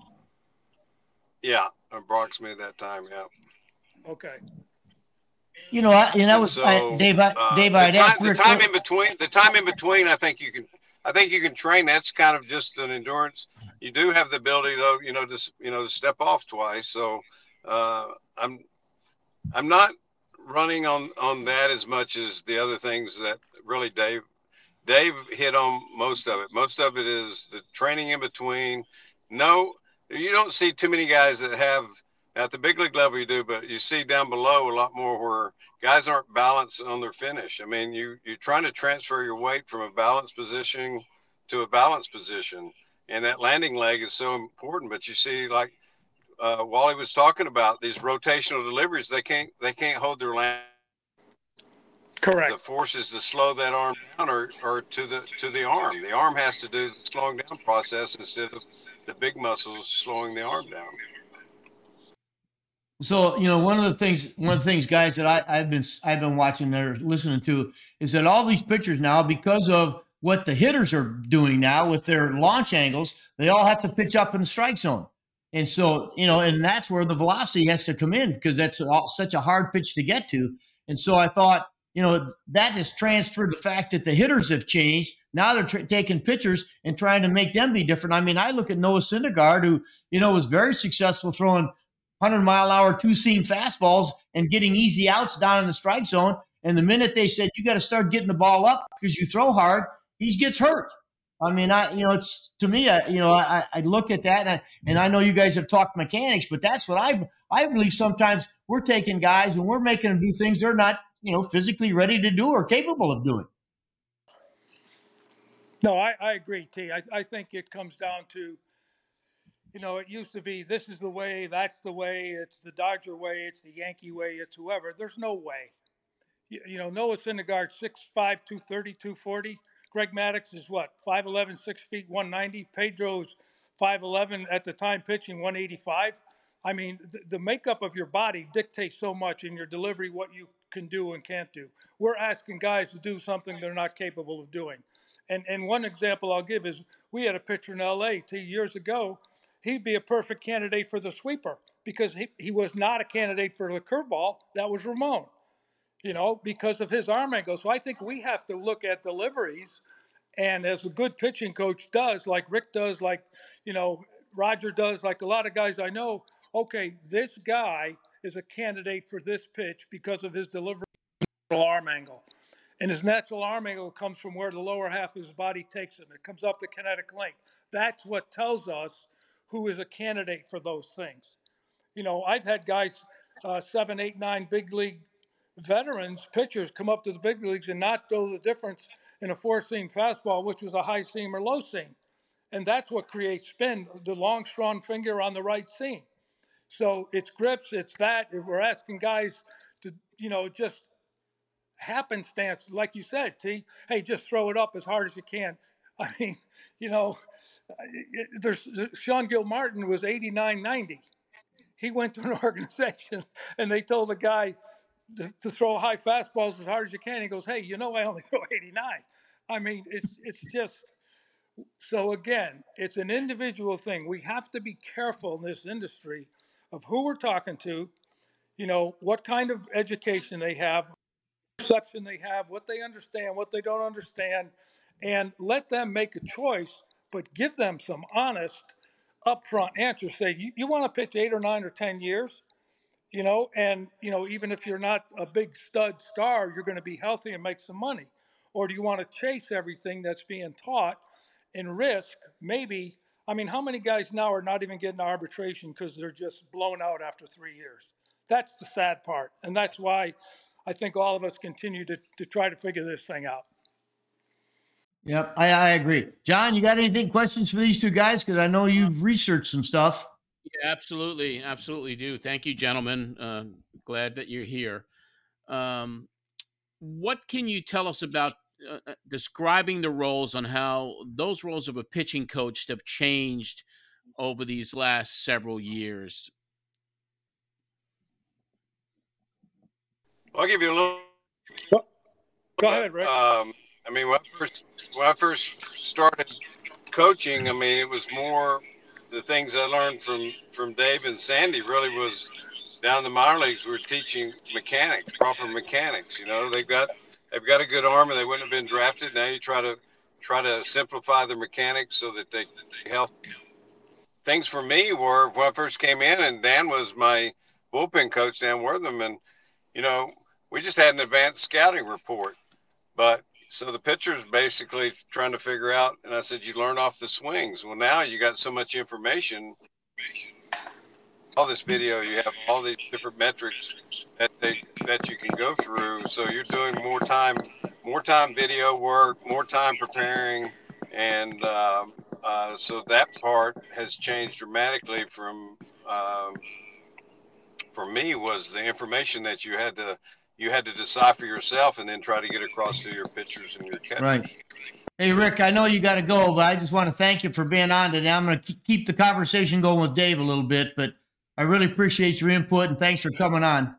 Yeah, approximately that time. Yeah. Okay. You know, I, and that And was so, I, Dave. I, uh, Dave, the I'd time, ask the Rick. time in between. The time in between, I think you can. I think you can train. That's kind of just an endurance. You do have the ability, though, you know, to you know to step off twice. So uh, I'm I'm not running on on that as much as the other things that really Dave Dave hit on most of it. Most of it is the training in between. No, you don't see too many guys that have at the big league level. You do, but you see down below a lot more where guys aren't balanced on their finish. I mean, you you're trying to transfer your weight from a balanced position to a balanced position, and that landing leg is so important. But you see, like uh, Wally was talking about, these rotational deliveries, they can't they can't hold their land. Correct. The force is to slow that arm down, or, or to the to the arm. The arm has to do the slowing down process instead of the big muscles slowing the arm down. So, you know, one of the things, one of the things, guys, that I, I've been, I've been watching or listening to is that all these pitchers now, because of what the hitters are doing now with their launch angles, they all have to pitch up in the strike zone. And so, you know, and that's where the velocity has to come in, because that's all, such a hard pitch to get to. And so I thought, you know, that has transferred the fact that the hitters have changed. Now they're tr- taking pitchers and trying to make them be different. I mean, I look at Noah Syndergaard, who, you know, was very successful throwing one hundred mile an hour two seam fastballs and getting easy outs down in the strike zone. And the minute they said, you got to start getting the ball up because you throw hard, he gets hurt. I mean, I, you know, it's to me, I, you know, I, I look at that and I, and I know you guys have talked mechanics, but that's what I, I believe sometimes we're taking guys and we're making them do things they're not, you know, physically ready to do or capable of doing. No, I, I agree, T. I, I think it comes down to, you know, it used to be, this is the way, that's the way, it's the Dodger way, it's the Yankee way, it's whoever. There's no way. You, you know, Noah Syndergaard, six five, two thirty, two forty. Greg Maddux is what, five eleven, six feet, one ninety. Pedro's five eleven at the time pitching, one eighty-five. I mean, the, the makeup of your body dictates so much in your delivery what you can do and can't do. We're asking guys to do something they're not capable of doing. And and one example I'll give is we had a pitcher in L A two years ago. He'd be a perfect candidate for the sweeper because he, he was not a candidate for the curveball. That was Ramon, you know, because of his arm angle. So I think we have to look at deliveries, and as a good pitching coach does, like Rick does, like, you know, Roger does, like a lot of guys I know, okay, this guy is a candidate for this pitch because of his delivery arm angle. And his natural arm angle comes from where the lower half of his body takes him. It comes up the kinetic length. That's what tells us who is a candidate for those things. You know, I've had guys, uh, seven, eight, nine big league veterans, pitchers, come up to the big leagues and not know the difference in a four-seam fastball, which was a high seam or low seam. And that's what creates spin, the long, strong finger on the right seam. So it's grips, it's that. We're asking guys to, you know, just happenstance, like you said, T. Hey, just throw it up as hard as you can. I mean, you know, there's Sean Gilmartin was eighty-nine ninety. He went to an organization and they told the guy to, to throw high fastballs as hard as you can. He goes, hey, you know, I only throw eighty-nine. I mean, it's it's just so again, it's an individual thing. We have to be careful in this industry of who we're talking to, you know, what kind of education they have, perception they have, what they understand, what they don't understand, and let them make a choice, but give them some honest, upfront answers. Say, you, you want to pitch eight or nine or ten years, you know, and, you know, even if you're not a big stud star, you're going to be healthy and make some money. Or do you want to chase everything that's being taught and risk maybe? I mean, how many guys now are not even getting arbitration because they're just blown out after three years? That's the sad part. And that's why I think all of us continue to, to try to figure this thing out. Yep, I, I agree. John, you got anything, questions for these two guys? Because I know you've researched some stuff. Yeah, absolutely. Absolutely do. Thank you, gentlemen. Uh, glad that you're here. Um, what can you tell us about uh, describing the roles on how those roles of a pitching coach have changed over these last several years? I'll give you a little. Go, go ahead, Rick. Um, I mean, when I first when I first started coaching, I mean, it was more the things I learned from from Dave and Sandy. Really was down in the minor leagues. We were teaching mechanics, proper mechanics. You know, they've got they've got a good arm, and they wouldn't have been drafted. Now you try to try to simplify their mechanics so that they help. Things for me were when I first came in, and Dan was my bullpen coach, Dan Wortham, and you know, we just had an advanced scouting report. But so the pitcher's basically trying to figure out, and I said, you learn off the swings. Well, now you got so much information, all this video, you have all these different metrics that they that you can go through. So you're doing more time, more time video work, more time preparing, and um, uh, so that part has changed dramatically from. Um, for me was the information that you had to you had to decipher yourself and then try to get across to your pitchers and your catchers. Right. Hey, Rick, I know you got to go, but I just want to thank you for being on today. I'm going to keep the conversation going with Dave a little bit, but I really appreciate your input and thanks for coming on.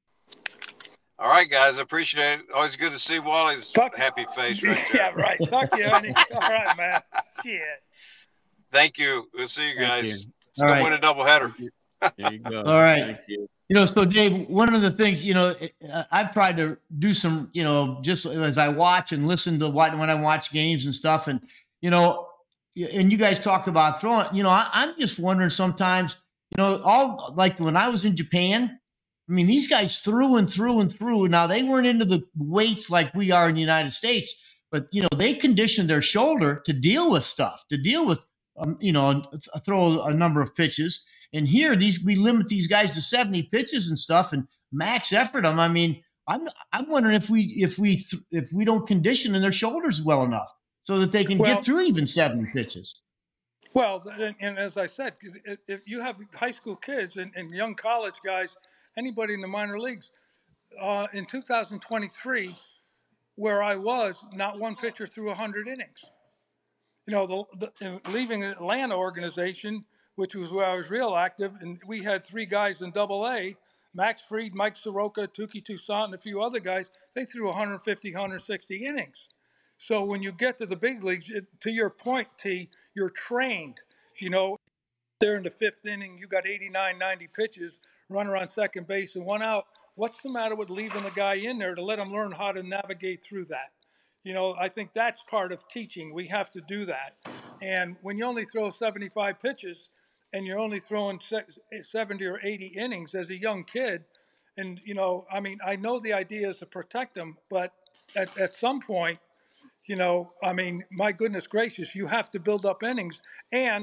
All right, guys, I appreciate it. Always good to see Wally's Talk- happy face right there. Yeah, right. Talk to you, honey. All right, man. Shit. Thank you. We'll see you guys. You. Let's go right. win a doubleheader. There you go. All right. Thank you. You know, so Dave, one of the things, you know, I've tried to do some, you know, just as I watch and listen to what, when I watch games and stuff. And, you know, and you guys talk about throwing, you know, I, I'm just wondering sometimes, you know, all like when I was in Japan, I mean, these guys threw and through and through. Now they weren't into the weights like we are in the United States, but, you know, they conditioned their shoulder to deal with stuff, to deal with, um, you know, throw a number of pitches. And here, these we limit these guys to seventy pitches and stuff, and max effort them. I mean, I'm I'm wondering if we if we if we don't condition in their shoulders well enough so that they can well, get through even seventy pitches. Well, and, and as I said, if, if you have high school kids and, and young college guys, anybody in the minor leagues, uh, in two thousand twenty-three, where I was, not one pitcher threw one hundred innings. You know, the, the leaving the Atlanta organization, which was where I was real active, and we had three guys in Double A, Max Fried, Mike Soroka, Tuki Toussaint, and a few other guys. They threw one hundred fifty, one hundred sixty innings. So when you get to the big leagues, it, to your point, T, you're trained. You know, there in the fifth inning, you got eighty-nine, ninety pitches, runner on second base and one out. What's the matter with leaving the guy in there to let him learn how to navigate through that? You know, I think that's part of teaching. We have to do that. And when you only throw seventy-five pitches, and you're only throwing seventy or eighty innings as a young kid. And, you know, I mean, I know the idea is to protect them, but at, at some point, you know, I mean, my goodness gracious, you have to build up innings. And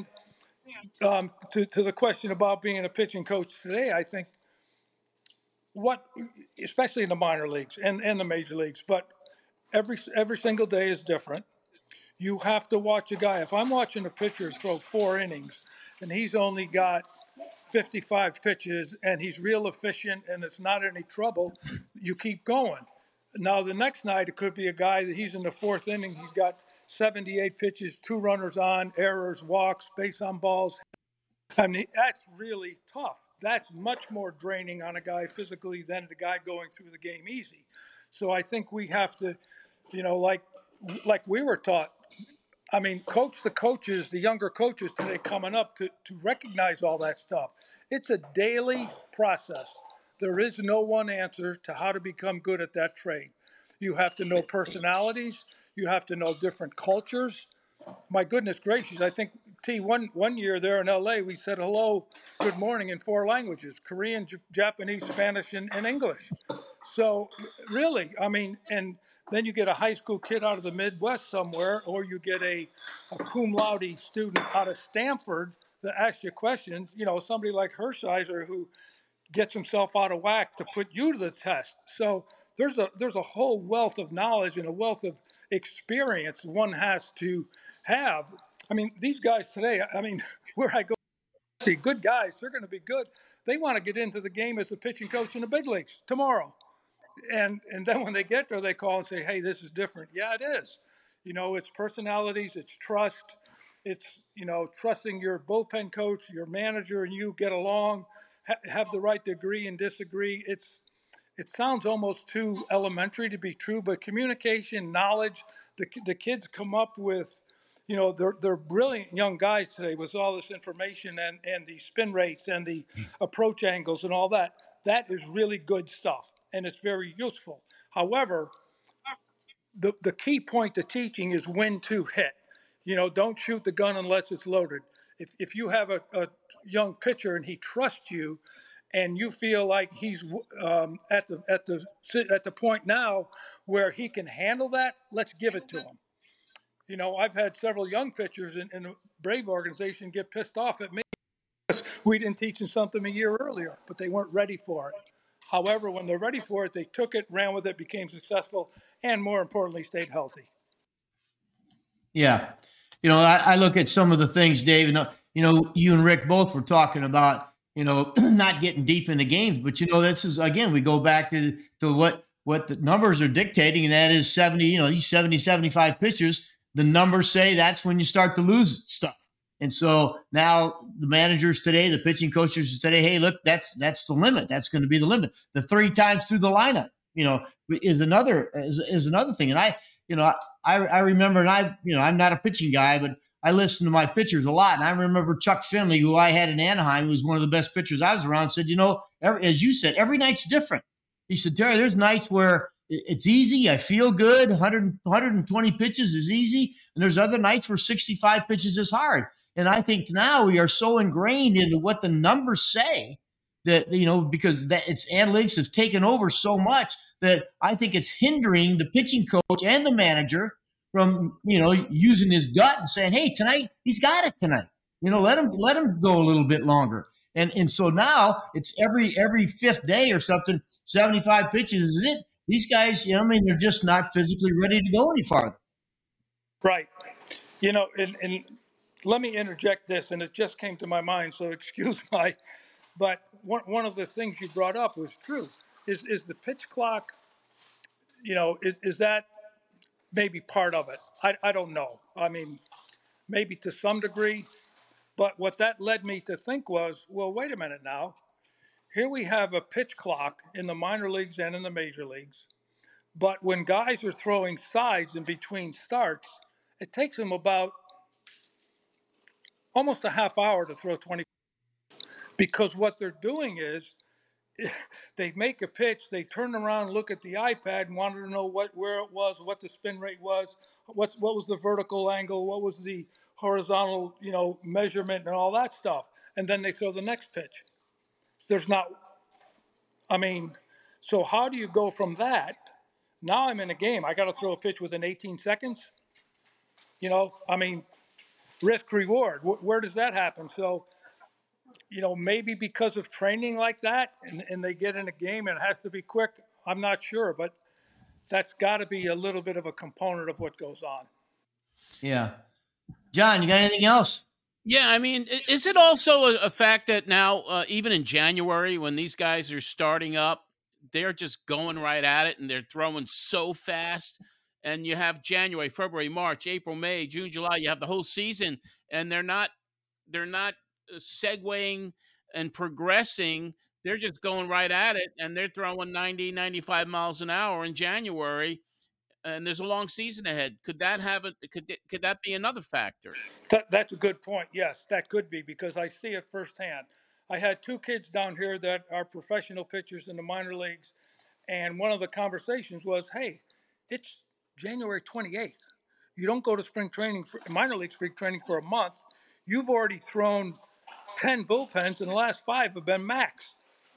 um, to, to the question about being a pitching coach today, I think what, especially in the minor leagues and, and the major leagues, but every every single day is different. You have to watch a guy. If I'm watching a pitcher throw four innings, and he's only got fifty-five pitches and he's real efficient and it's not any trouble, you keep going. Now, the next night, it could be a guy that he's in the fourth inning. He's got seventy-eight pitches, two runners on, errors, walks, base on balls. I mean, that's really tough. That's much more draining on a guy physically than the guy going through the game easy. So I think we have to, you know, like like we were taught, I mean, coach the coaches, the younger coaches today coming up to, to recognize all that stuff. It's a daily process. There is no one answer to how to become good at that trade. You have to know personalities. You have to know different cultures. My goodness gracious, I think, T, one, one year there in L A, we said hello, good morning in four languages, Korean, J- Japanese, Spanish, and, and English. So really, I mean, and then you get a high school kid out of the Midwest somewhere, or you get a, a cum laude student out of Stanford that asks you questions, you know, somebody like Hershiser who gets himself out of whack to put you to the test. So there's a there's a whole wealth of knowledge and a wealth of experience one has to have. I mean, these guys today, I mean, where I go, see good guys, they're going to be good. They want to get into the game as a pitching coach in the big leagues tomorrow. And and then when they get there, they call and say, hey, this is different. Yeah, it is. You know, it's personalities, it's trust. It's, you know, trusting your bullpen coach, your manager, and you get along, ha- have the right to agree and disagree. It's It sounds almost too elementary to be true, but communication, knowledge, the the kids come up with, you know, they're they're brilliant young guys today with all this information and, and the spin rates and the approach angles and all that. That is really good stuff, and it's very useful. However, the, the key point to teaching is when to hit. You know, don't shoot the gun unless it's loaded. If if you have a, a young pitcher and he trusts you, and you feel like he's um, at the at the at the point now where he can handle that, let's give it to him. You know, I've had several young pitchers in, in the Brave organization get pissed off at me because we didn't teach them something a year earlier, but they weren't ready for it. However, when they're ready for it, they took it, ran with it, became successful, and more importantly, stayed healthy. Yeah. You know, I, I look at some of the things, Dave, and, uh, you know, you and Rick both were talking about, you know, not getting deep into games, but, you know, this is, again, we go back to, to what, what the numbers are dictating, and that is seventy, you know, these seventy, seventy-five pitches, the numbers say that's when you start to lose stuff. And so now the managers today, the pitching coaches today, hey, look, that's, that's the limit. That's going to be the limit. The three times through the lineup, you know, is another, is, is another thing. And I, you know, I, I remember, and I, you know, I'm not a pitching guy, but I listen to my pitchers a lot. And I remember Chuck Finley, who I had in Anaheim, who was one of the best pitchers I was around, said, you know, every, as you said, every night's different. He said, Terry, there's nights where it's easy. I feel good. one hundred, one hundred twenty pitches is easy. And there's other nights where sixty-five pitches is hard. And I think now we are so ingrained into what the numbers say that, you know, because that it's analytics have taken over so much that I think it's hindering the pitching coach and the manager from, you know, using his gut and saying, hey, tonight, he's got it tonight. You know, let him let him go a little bit longer. And and so now it's every every fifth day or something, seventy-five pitches is it. These guys, you know, I mean, they're just not physically ready to go any farther. Right. You know, and, and let me interject this, and it just came to my mind, so excuse my, but one, one of the things you brought up was true. Is is the pitch clock, you know, is, is that maybe part of it? I, I don't know. I mean, maybe to some degree, but what that led me to think was, well, wait a minute now. Here we have a pitch clock in the minor leagues and in the major leagues. But when guys are throwing sides in between starts, it takes them about almost a half hour to throw twenty. Because what they're doing is they make a pitch, they turn around, look at the iPad and wanted to know what where it was, what the spin rate was, what's what was the vertical angle, what was the horizontal, you know, measurement and all that stuff. And then they throw the next pitch. There's not, I mean, so how do you go from that? Now I'm in a game. I got to throw a pitch within eighteen seconds. You know, I mean, risk reward. Where does that happen? So, you know, maybe because of training like that and, and they get in a game and it has to be quick. I'm not sure, but that's got to be a little bit of a component of what goes on. Yeah. John, you got anything else? Yeah, I mean, i- is it also a, a fact that now, uh, even in January, when these guys are starting up, they're just going right at it and they're throwing so fast. And you have January, February, March, April, May, June, July. You have the whole season, and they're not they're not uh, segueing and progressing. They're just going right at it, and they're throwing ninety, ninety-five miles an hour in January. And there's a long season ahead. Could that have a could th- could that be another factor? That, that's a good point. Yes, that could be because I see it firsthand. I had two kids down here that are professional pitchers in the minor leagues, and one of the conversations was, "Hey, it's January twenty-eighth. You don't go to spring training, for, minor league spring training for a month. You've already thrown ten bullpens, and the last five have been maxed."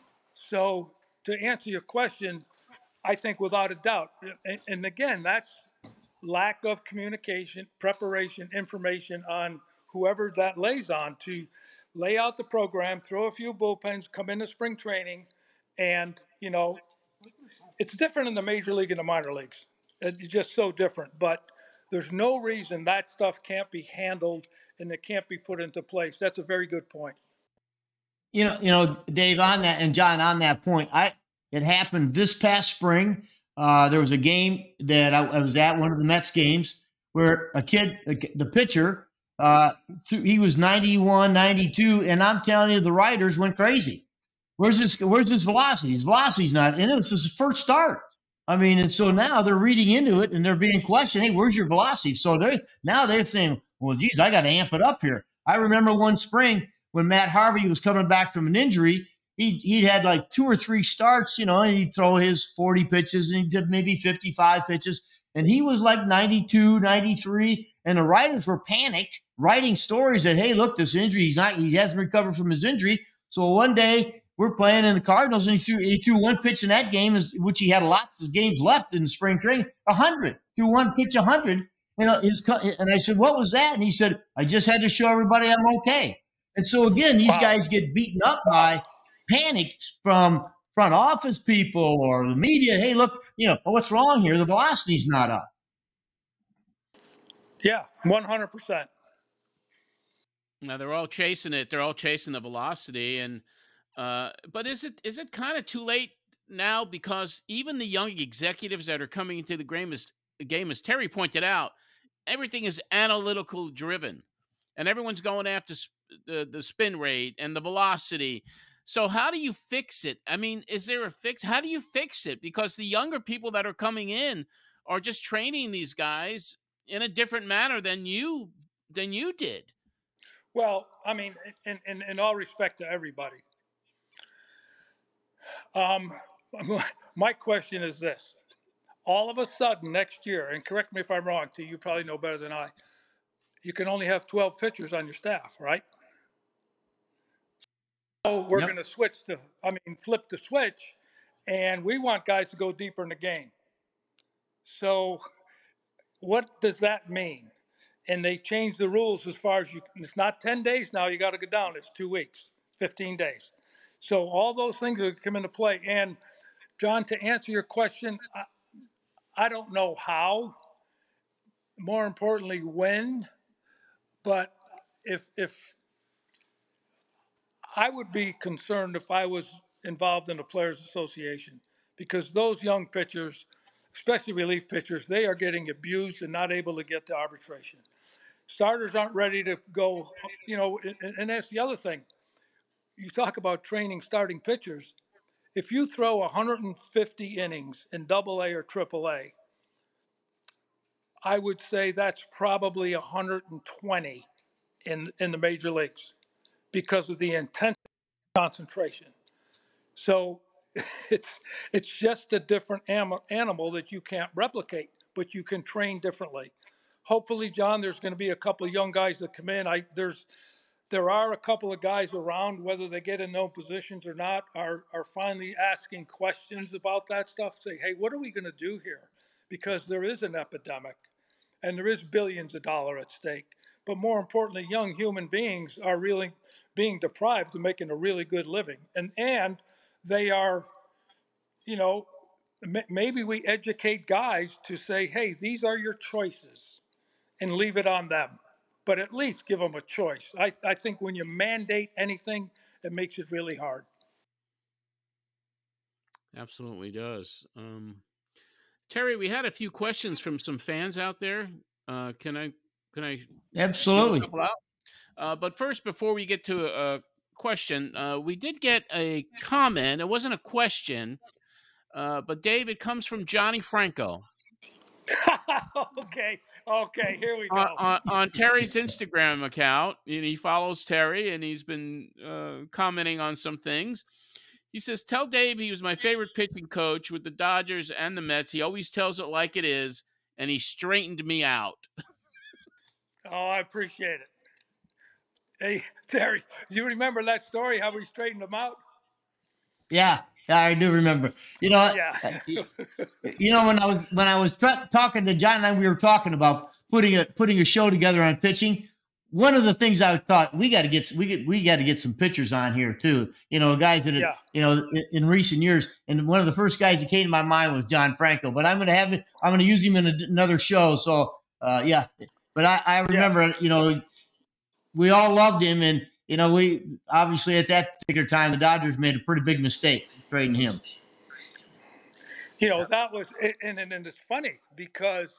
So, to answer your question, I think without a doubt, and, and again, that's lack of communication, preparation, information on whoever that lays on to lay out the program, throw a few bullpens, come into spring training, and you know it's different in the major league and the minor leagues. It's just so different. But there's no reason that stuff can't be handled and it can't be put into place. That's a very good point. You know, you know, Dave, on that, and John, on that point, I it happened this past spring. Uh, there was a game that I, I was at, one of the Mets games, where a kid, the pitcher, uh, th- he was ninety-one, ninety-two, and I'm telling you, the writers went crazy. Where's this? Where's his velocity? His velocity's not, and it was his first start. I mean, and so now they're reading into it and they're being questioned. Hey, where's your velocity? So they're now they're saying, well, geez, I got to amp it up here. I remember one spring when Matt Harvey was coming back from an injury. He he had like two or three starts, you know, and he'd throw his forty pitches and he did maybe fifty-five pitches. And he was like ninety-two, ninety-three. And the writers were panicked, writing stories that, hey, look, this injury, he's not, he hasn't recovered from his injury. So one day we're playing in the Cardinals, and he threw he threw one pitch in that game, which he had lots of games left in the spring training, a hundred, threw one pitch, a hundred. You know, his, and I said, what was that? And he said, I just had to show everybody I'm okay. And so again, these Wow. guys get beaten up by panicked from front office people or the media. Hey, look, you know, oh, what's wrong here? The velocity's not up. Yeah, one hundred percent. Now they're all chasing it. They're all chasing the velocity, and uh, but is it is it kind of too late now? Because even the young executives that are coming into the game, as game, as Terry pointed out, everything is analytical driven, and everyone's going after sp- the the spin rate and the velocity. So how do you fix it? I mean, is there a fix? How do you fix it? Because the younger people that are coming in are just training these guys in a different manner than you than you did. Well, I mean, in, in, in all respect to everybody, um, my question is this. All of a sudden next year, and correct me if I'm wrong, T, you probably know better than I, you can only have twelve pitchers on your staff, right? So we're Yep. going to switch to, I mean, flip the switch, and we want guys to go deeper in the game. So what does that mean? And they changed the rules as far as you, it's not ten days now, you got to go down, it's two weeks, fifteen days. So all those things are come into play. And John, to answer your question, I, I don't know how, more importantly, when, but if, if I would be concerned if I was involved in the Players Association, because those young pitchers, especially relief pitchers, they are getting abused and not able to get to arbitration. Starters aren't ready to go, you know, and, and that's the other thing. You talk about training starting pitchers. If you throw one hundred fifty innings in double A or triple A, I would say that's probably one hundred twenty in, in the major leagues because of the intense concentration. So it's it's just a different am- animal that you can't replicate, but you can train differently. Hopefully, John, there's going to be a couple of young guys that come in. I there's there are a couple of guys around, whether they get in no positions or not, are are finally asking questions about that stuff. Say, hey, what are we going to do here? Because there is an epidemic, and there is billions of dollars at stake. But more importantly, young human beings are really being deprived of making a really good living, and and they are, you know, maybe we educate guys to say, hey, these are your choices, and leave it on them. but at least give them a choice. I, I think when you mandate anything, it makes it really hard. Absolutely does. Um, Terry, we had a few questions from some fans out there. Uh, can I can I Absolutely. give a couple out? Uh, but first, before we get to a, a question, uh, we did get a comment. It wasn't a question, uh, but Dave, it comes from Johnny Franco. okay, okay, here we go. On, on, on Terry's Instagram account, and he follows Terry, and he's been uh, commenting on some things. He says, "Tell Dave he was my favorite pitching coach with the Dodgers and the Mets. He always tells it like it is, and he straightened me out." Oh, I appreciate it. Hey, Terry, you remember that story, how we straightened him out? Yeah, yeah, I do remember. You know, Yeah. you know, when I was when I was tra- talking to John and I, we were talking about putting a putting a show together on pitching. One of the things I thought we got to get we get we got to get some pitchers on here too. You know, guys that have, Yeah. you know in, in recent years. And one of the first guys that came to my mind was John Franco. But I'm going to have it. I'm going to use him in a, another show. So uh, yeah. But I, I remember, yeah. you know, we all loved him, and you know, we obviously at that particular time the Dodgers made a pretty big mistake trading him. You know, that was and and, and it's funny because,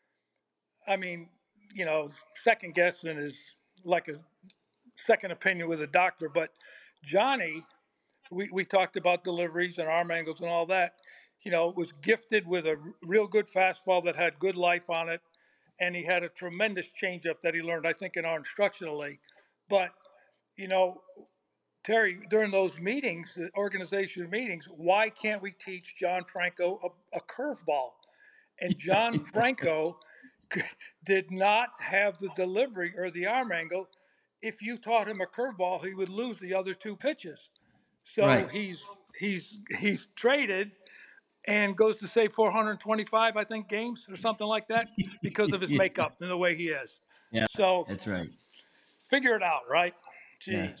I mean, you know, second guessing is like a second opinion with a doctor. But Johnny, we, we talked about deliveries and arm angles and all that, you know, was gifted with a real good fastball that had good life on it. And he had a tremendous changeup that he learned, I think, in our instructional league. But, you know, Terry, during those meetings, the organization meetings, why can't we teach John Franco a, a curveball? And John Franco did not have the delivery or the arm angle. If you taught him a curveball, he would lose the other two pitches. So right. he's he's he's traded and goes to say four hundred twenty-five, I think, games or something like that because of his yeah. makeup and the way he is. Yeah, so that's right. Figure it out, right? Jeez. Yeah.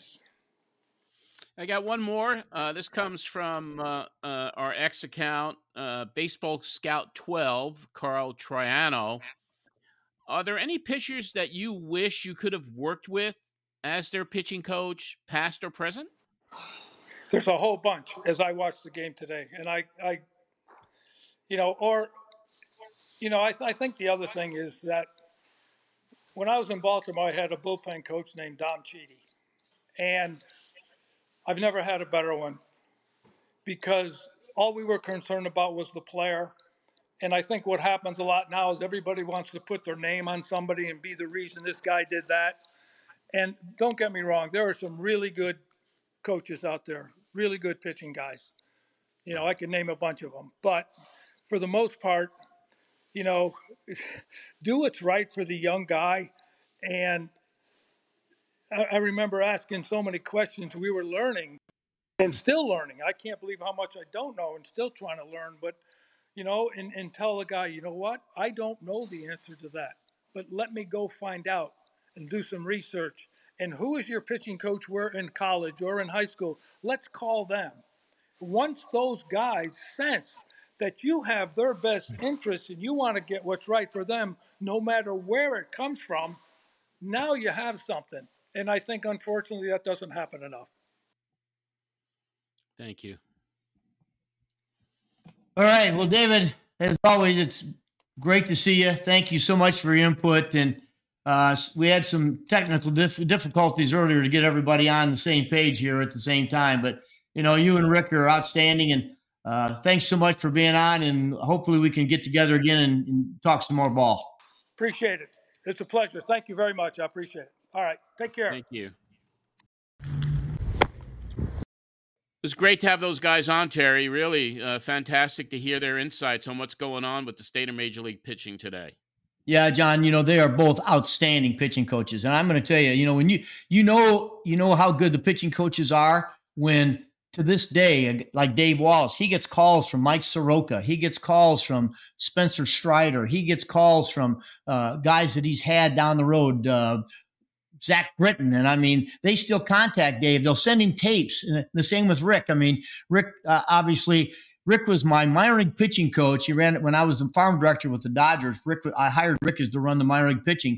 I got one more. Uh, this comes from uh, uh, our ex account, uh, Baseball Scout twelve, Carl Triano. Are there any pitchers that you wish you could have worked with as their pitching coach, past or present? There's a whole bunch as I watched the game today. And I, I you know, or, you know, I, th- I think the other thing is that when I was in Baltimore, I had a bullpen coach named Don Cheedy. And I've never had a better one because all we were concerned about was the player. And I think what happens a lot now is everybody wants to put their name on somebody and be the reason this guy did that. And don't get me wrong, there are some really good coaches out there, really good pitching guys. You know, I could name a bunch of them. But for the most part, you know, do what's right for the young guy. And I, I remember asking so many questions. We were learning and still learning. I can't believe how much I don't know and still trying to learn. But you know, and, and tell the guy, you know what, I don't know the answer to that, but let me go find out and do some research. And who is your pitching coach were in college or in high school? Let's call them. Once those guys sense that you have their best interests and you want to get what's right for them, no matter where it comes from, now you have something. And I think, unfortunately, that doesn't happen enough. Thank you. All right. Well, David, as always, it's great to see you. Thank you so much for your input. And uh, we had some technical dif- difficulties earlier to get everybody on the same page here at the same time. But, you know, you and Rick are outstanding. And uh, thanks so much for being on. And hopefully we can get together again and, and talk some more ball. Appreciate it. It's a pleasure. Thank you very much. I appreciate it. All right. Take care. Thank you. It was great to have those guys on, Terry. Really uh, fantastic to hear their insights on what's going on with the state of Major League pitching today. Yeah, John, you know, they are both outstanding pitching coaches. And I'm going to tell you, you know, when you, you know, you know how good the pitching coaches are when to this day, like Dave Wallace, he gets calls from Mike Soroka. He gets calls from Spencer Strider. He gets calls from uh, guys that he's had down the road, uh, Zach Britton. And I mean, they still contact Dave. They'll send him tapes. And the same with Rick. I mean, Rick, uh, obviously, Rick was my minor league pitching coach. He ran it when I was the farm director with the Dodgers. Rick, I hired Rick as to run the minor league pitching.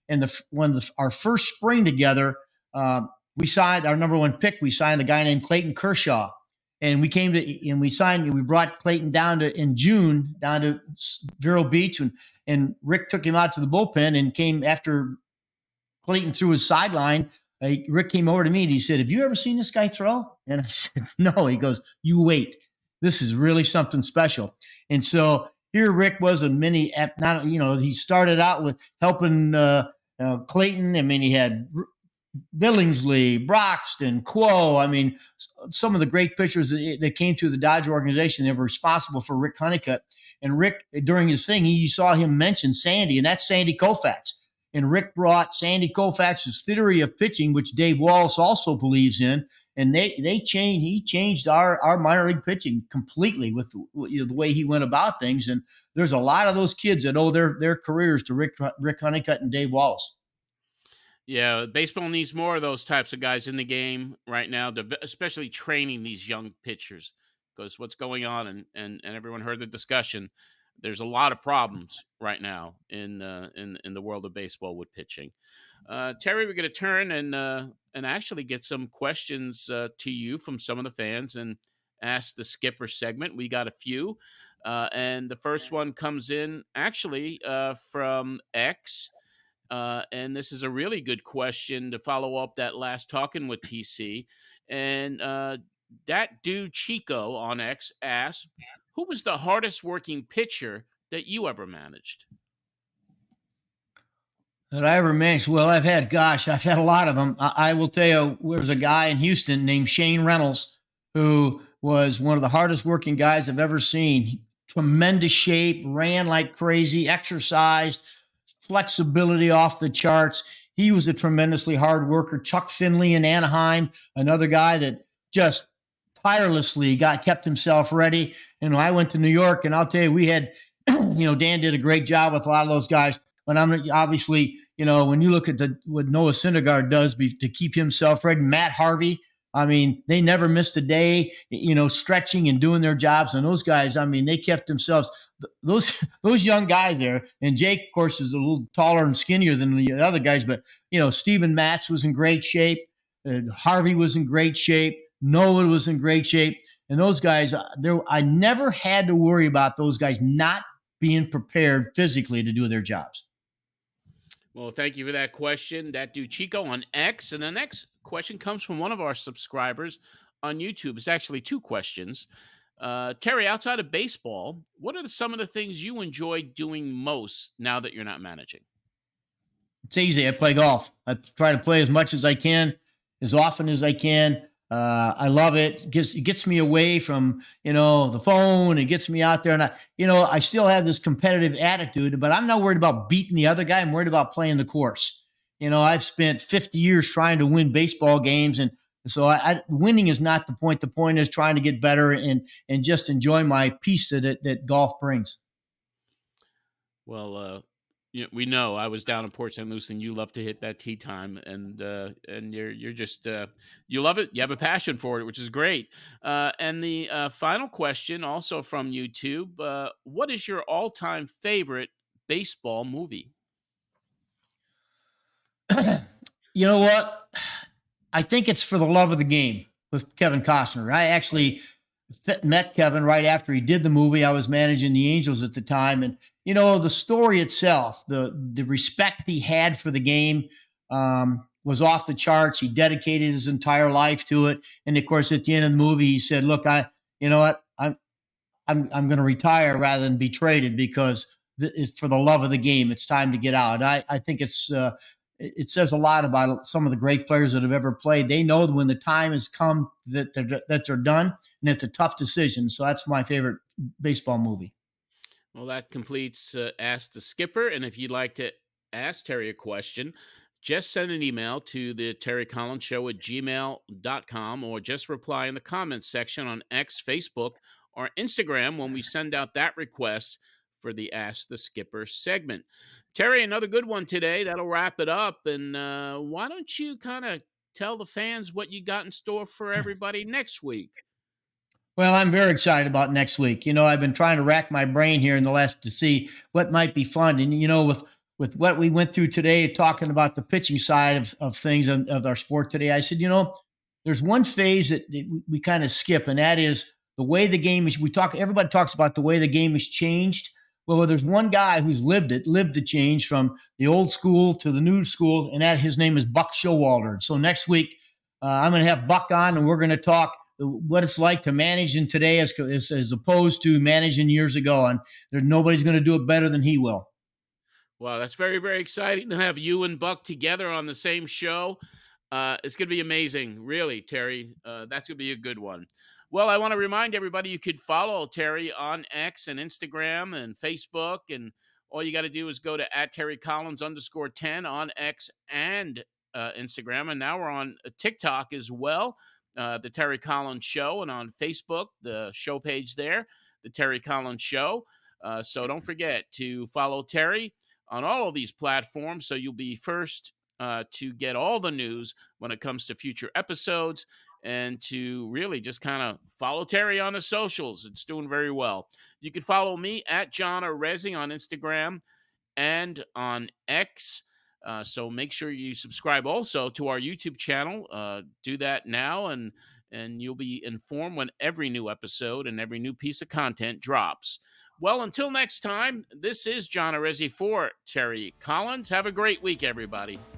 And the when the, our first spring together, uh, we signed our number one pick. We signed a guy named Clayton Kershaw, and we came to and we signed. We brought Clayton down to in June down to Vero Beach, and and Rick took him out to the bullpen and came after Clayton threw his sideline. Uh, Rick came over to me and he said, "Have you ever seen this guy throw?" And I said, "No." He goes, "You wait. This is really something special." And so here Rick was a mini, not, you know, he started out with helping uh, uh, Clayton. I mean, he had Billingsley, Broxton, Quo. I mean, some of the great pitchers that, that came through the Dodger organization, they were responsible for Rick Honeycutt. And Rick, during his thing, he, you saw him mention Sandy, and that's Sandy Koufax. And Rick brought Sandy Koufax's theory of pitching, which Dave Wallace also believes in. And they they changed. He changed our our minor league pitching completely with the, you know, the way he went about things. And there's a lot of those kids that owe their their careers to Rick Rick Honeycutt and Dave Wallace. Yeah, baseball needs more of those types of guys in the game right now, especially training these young pitchers. Because what's going on, and and and everyone heard the discussion. There's a lot of problems right now in uh, in in the world of baseball with pitching. Uh, Terry, we're going to turn and uh, and actually get some questions uh, to you from some of the fans and ask the Skipper segment. We got a few, uh, and the first one comes in actually uh, from X, uh, and this is a really good question to follow up that last talking with T C. And uh, that dude Chico on X asked, who was the hardest working pitcher that you ever managed? That I ever managed? Well, I've had, gosh, I've had a lot of them. I, I will tell you, there was a guy in Houston named Shane Reynolds who was one of the hardest working guys I've ever seen. Tremendous shape, ran like crazy, exercised, flexibility off the charts. He was a tremendously hard worker. Chuck Finley in Anaheim, another guy that just tirelessly got kept himself ready. And I went to New York, and I'll tell you, we had, you know, Dan did a great job with a lot of those guys. But I'm obviously, you know, when you look at the, what Noah Syndergaard does be, to keep himself ready, Matt Harvey, I mean, they never missed a day, you know, stretching and doing their jobs. And those guys, I mean, they kept themselves, those those young guys there. And Jake, of course, is a little taller and skinnier than the other guys. But, you know, Steven Matz was in great shape. Uh, Harvey was in great shape. Noah was in great shape. And those guys, there, I never had to worry about those guys not being prepared physically to do their jobs. Well, thank you for that question. That dude Chico on X. And the next question comes from one of our subscribers on YouTube. It's actually two questions. Uh, Terry, outside of baseball, what are some of the things you enjoy doing most now that you're not managing? It's easy. I play golf. I try to play as much as I can, as often as I can. Uh, I love it. It gets, it gets me away from, you know, the phone. It gets me out there. And I, you know, I still have this competitive attitude, but I'm not worried about beating the other guy. I'm worried about playing the course. You know, I've spent fifty years trying to win baseball games. And so I, I, winning is not the point. The point is trying to get better and, and just enjoy my piece that, it, that golf brings. Well, uh, you know, we know I was down in Port Saint Lucie, and you love to hit that tee time, and uh, and you're you're just uh, you love it. You have a passion for it, which is great. Uh, and the uh, final question, also from YouTube: uh, what is your all-time favorite baseball movie? You know what? I think it's For the Love of the Game with Kevin Costner. I actually met Kevin right after he did the movie. I was managing the Angels at the time, and you know, the story itself, the the respect he had for the game um, was off the charts. He dedicated his entire life to it, and of course, at the end of the movie, he said, "Look, I, you know what, I'm I'm I'm going to retire rather than be traded because th- it's for the love of the game. It's time to get out." I I think it's uh, it says a lot about some of the great players that have ever played. They know that when the time has come that they're, that they're done, and it's a tough decision. So that's my favorite baseball movie. Well, that completes uh, Ask the Skipper. And if you'd like to ask Terry a question, just send an email to the Terry Collins Show at gmail dot com, or just reply in the comments section on X, Facebook, or Instagram when we send out that request for the Ask the Skipper segment. Terry, another good one today. That'll wrap it up. And uh, why don't you kind of tell the fans what you got in store for everybody next week? Well, I'm very excited about next week. You know, I've been trying to rack my brain here in the last to see what might be fun. And, you know, with with what we went through today, talking about the pitching side of, of things of, of our sport today, I said, you know, there's one phase that we, we kind of skip, and that is the way the game is. We talk, everybody talks about the way the game has changed. Well, there's one guy who's lived it, lived the change from the old school to the new school, and that his name is Buck Showalter. So next week, uh, I'm going to have Buck on, and we're going to talk what it's like to manage in today as, as, as opposed to managing years ago. And there, nobody's going to do it better than he will. Wow, that's very, very exciting to have you and Buck together on the same show. Uh, it's going to be amazing, really, Terry. Uh, that's going to be a good one. Well, I want to remind everybody you could follow Terry on X and Instagram and Facebook, and all you got to do is go to at Terry Collins underscore ten on X and uh, Instagram, and now we're on TikTok as well, uh, the Terry Collins Show, and on Facebook, the show page there, the Terry Collins Show. Uh, so don't forget to follow Terry on all of these platforms, so you'll be first uh, to get all the news when it comes to future episodes, and to really just kind of follow Terry on the socials. It's doing very well. You can follow me at John Arezzi on Instagram and on X. Uh, so make sure you subscribe also to our YouTube channel. Uh, do that now, and and you'll be informed when every new episode and every new piece of content drops. Well, until next time, this is John Arezzi for Terry Collins. Have a great week, everybody.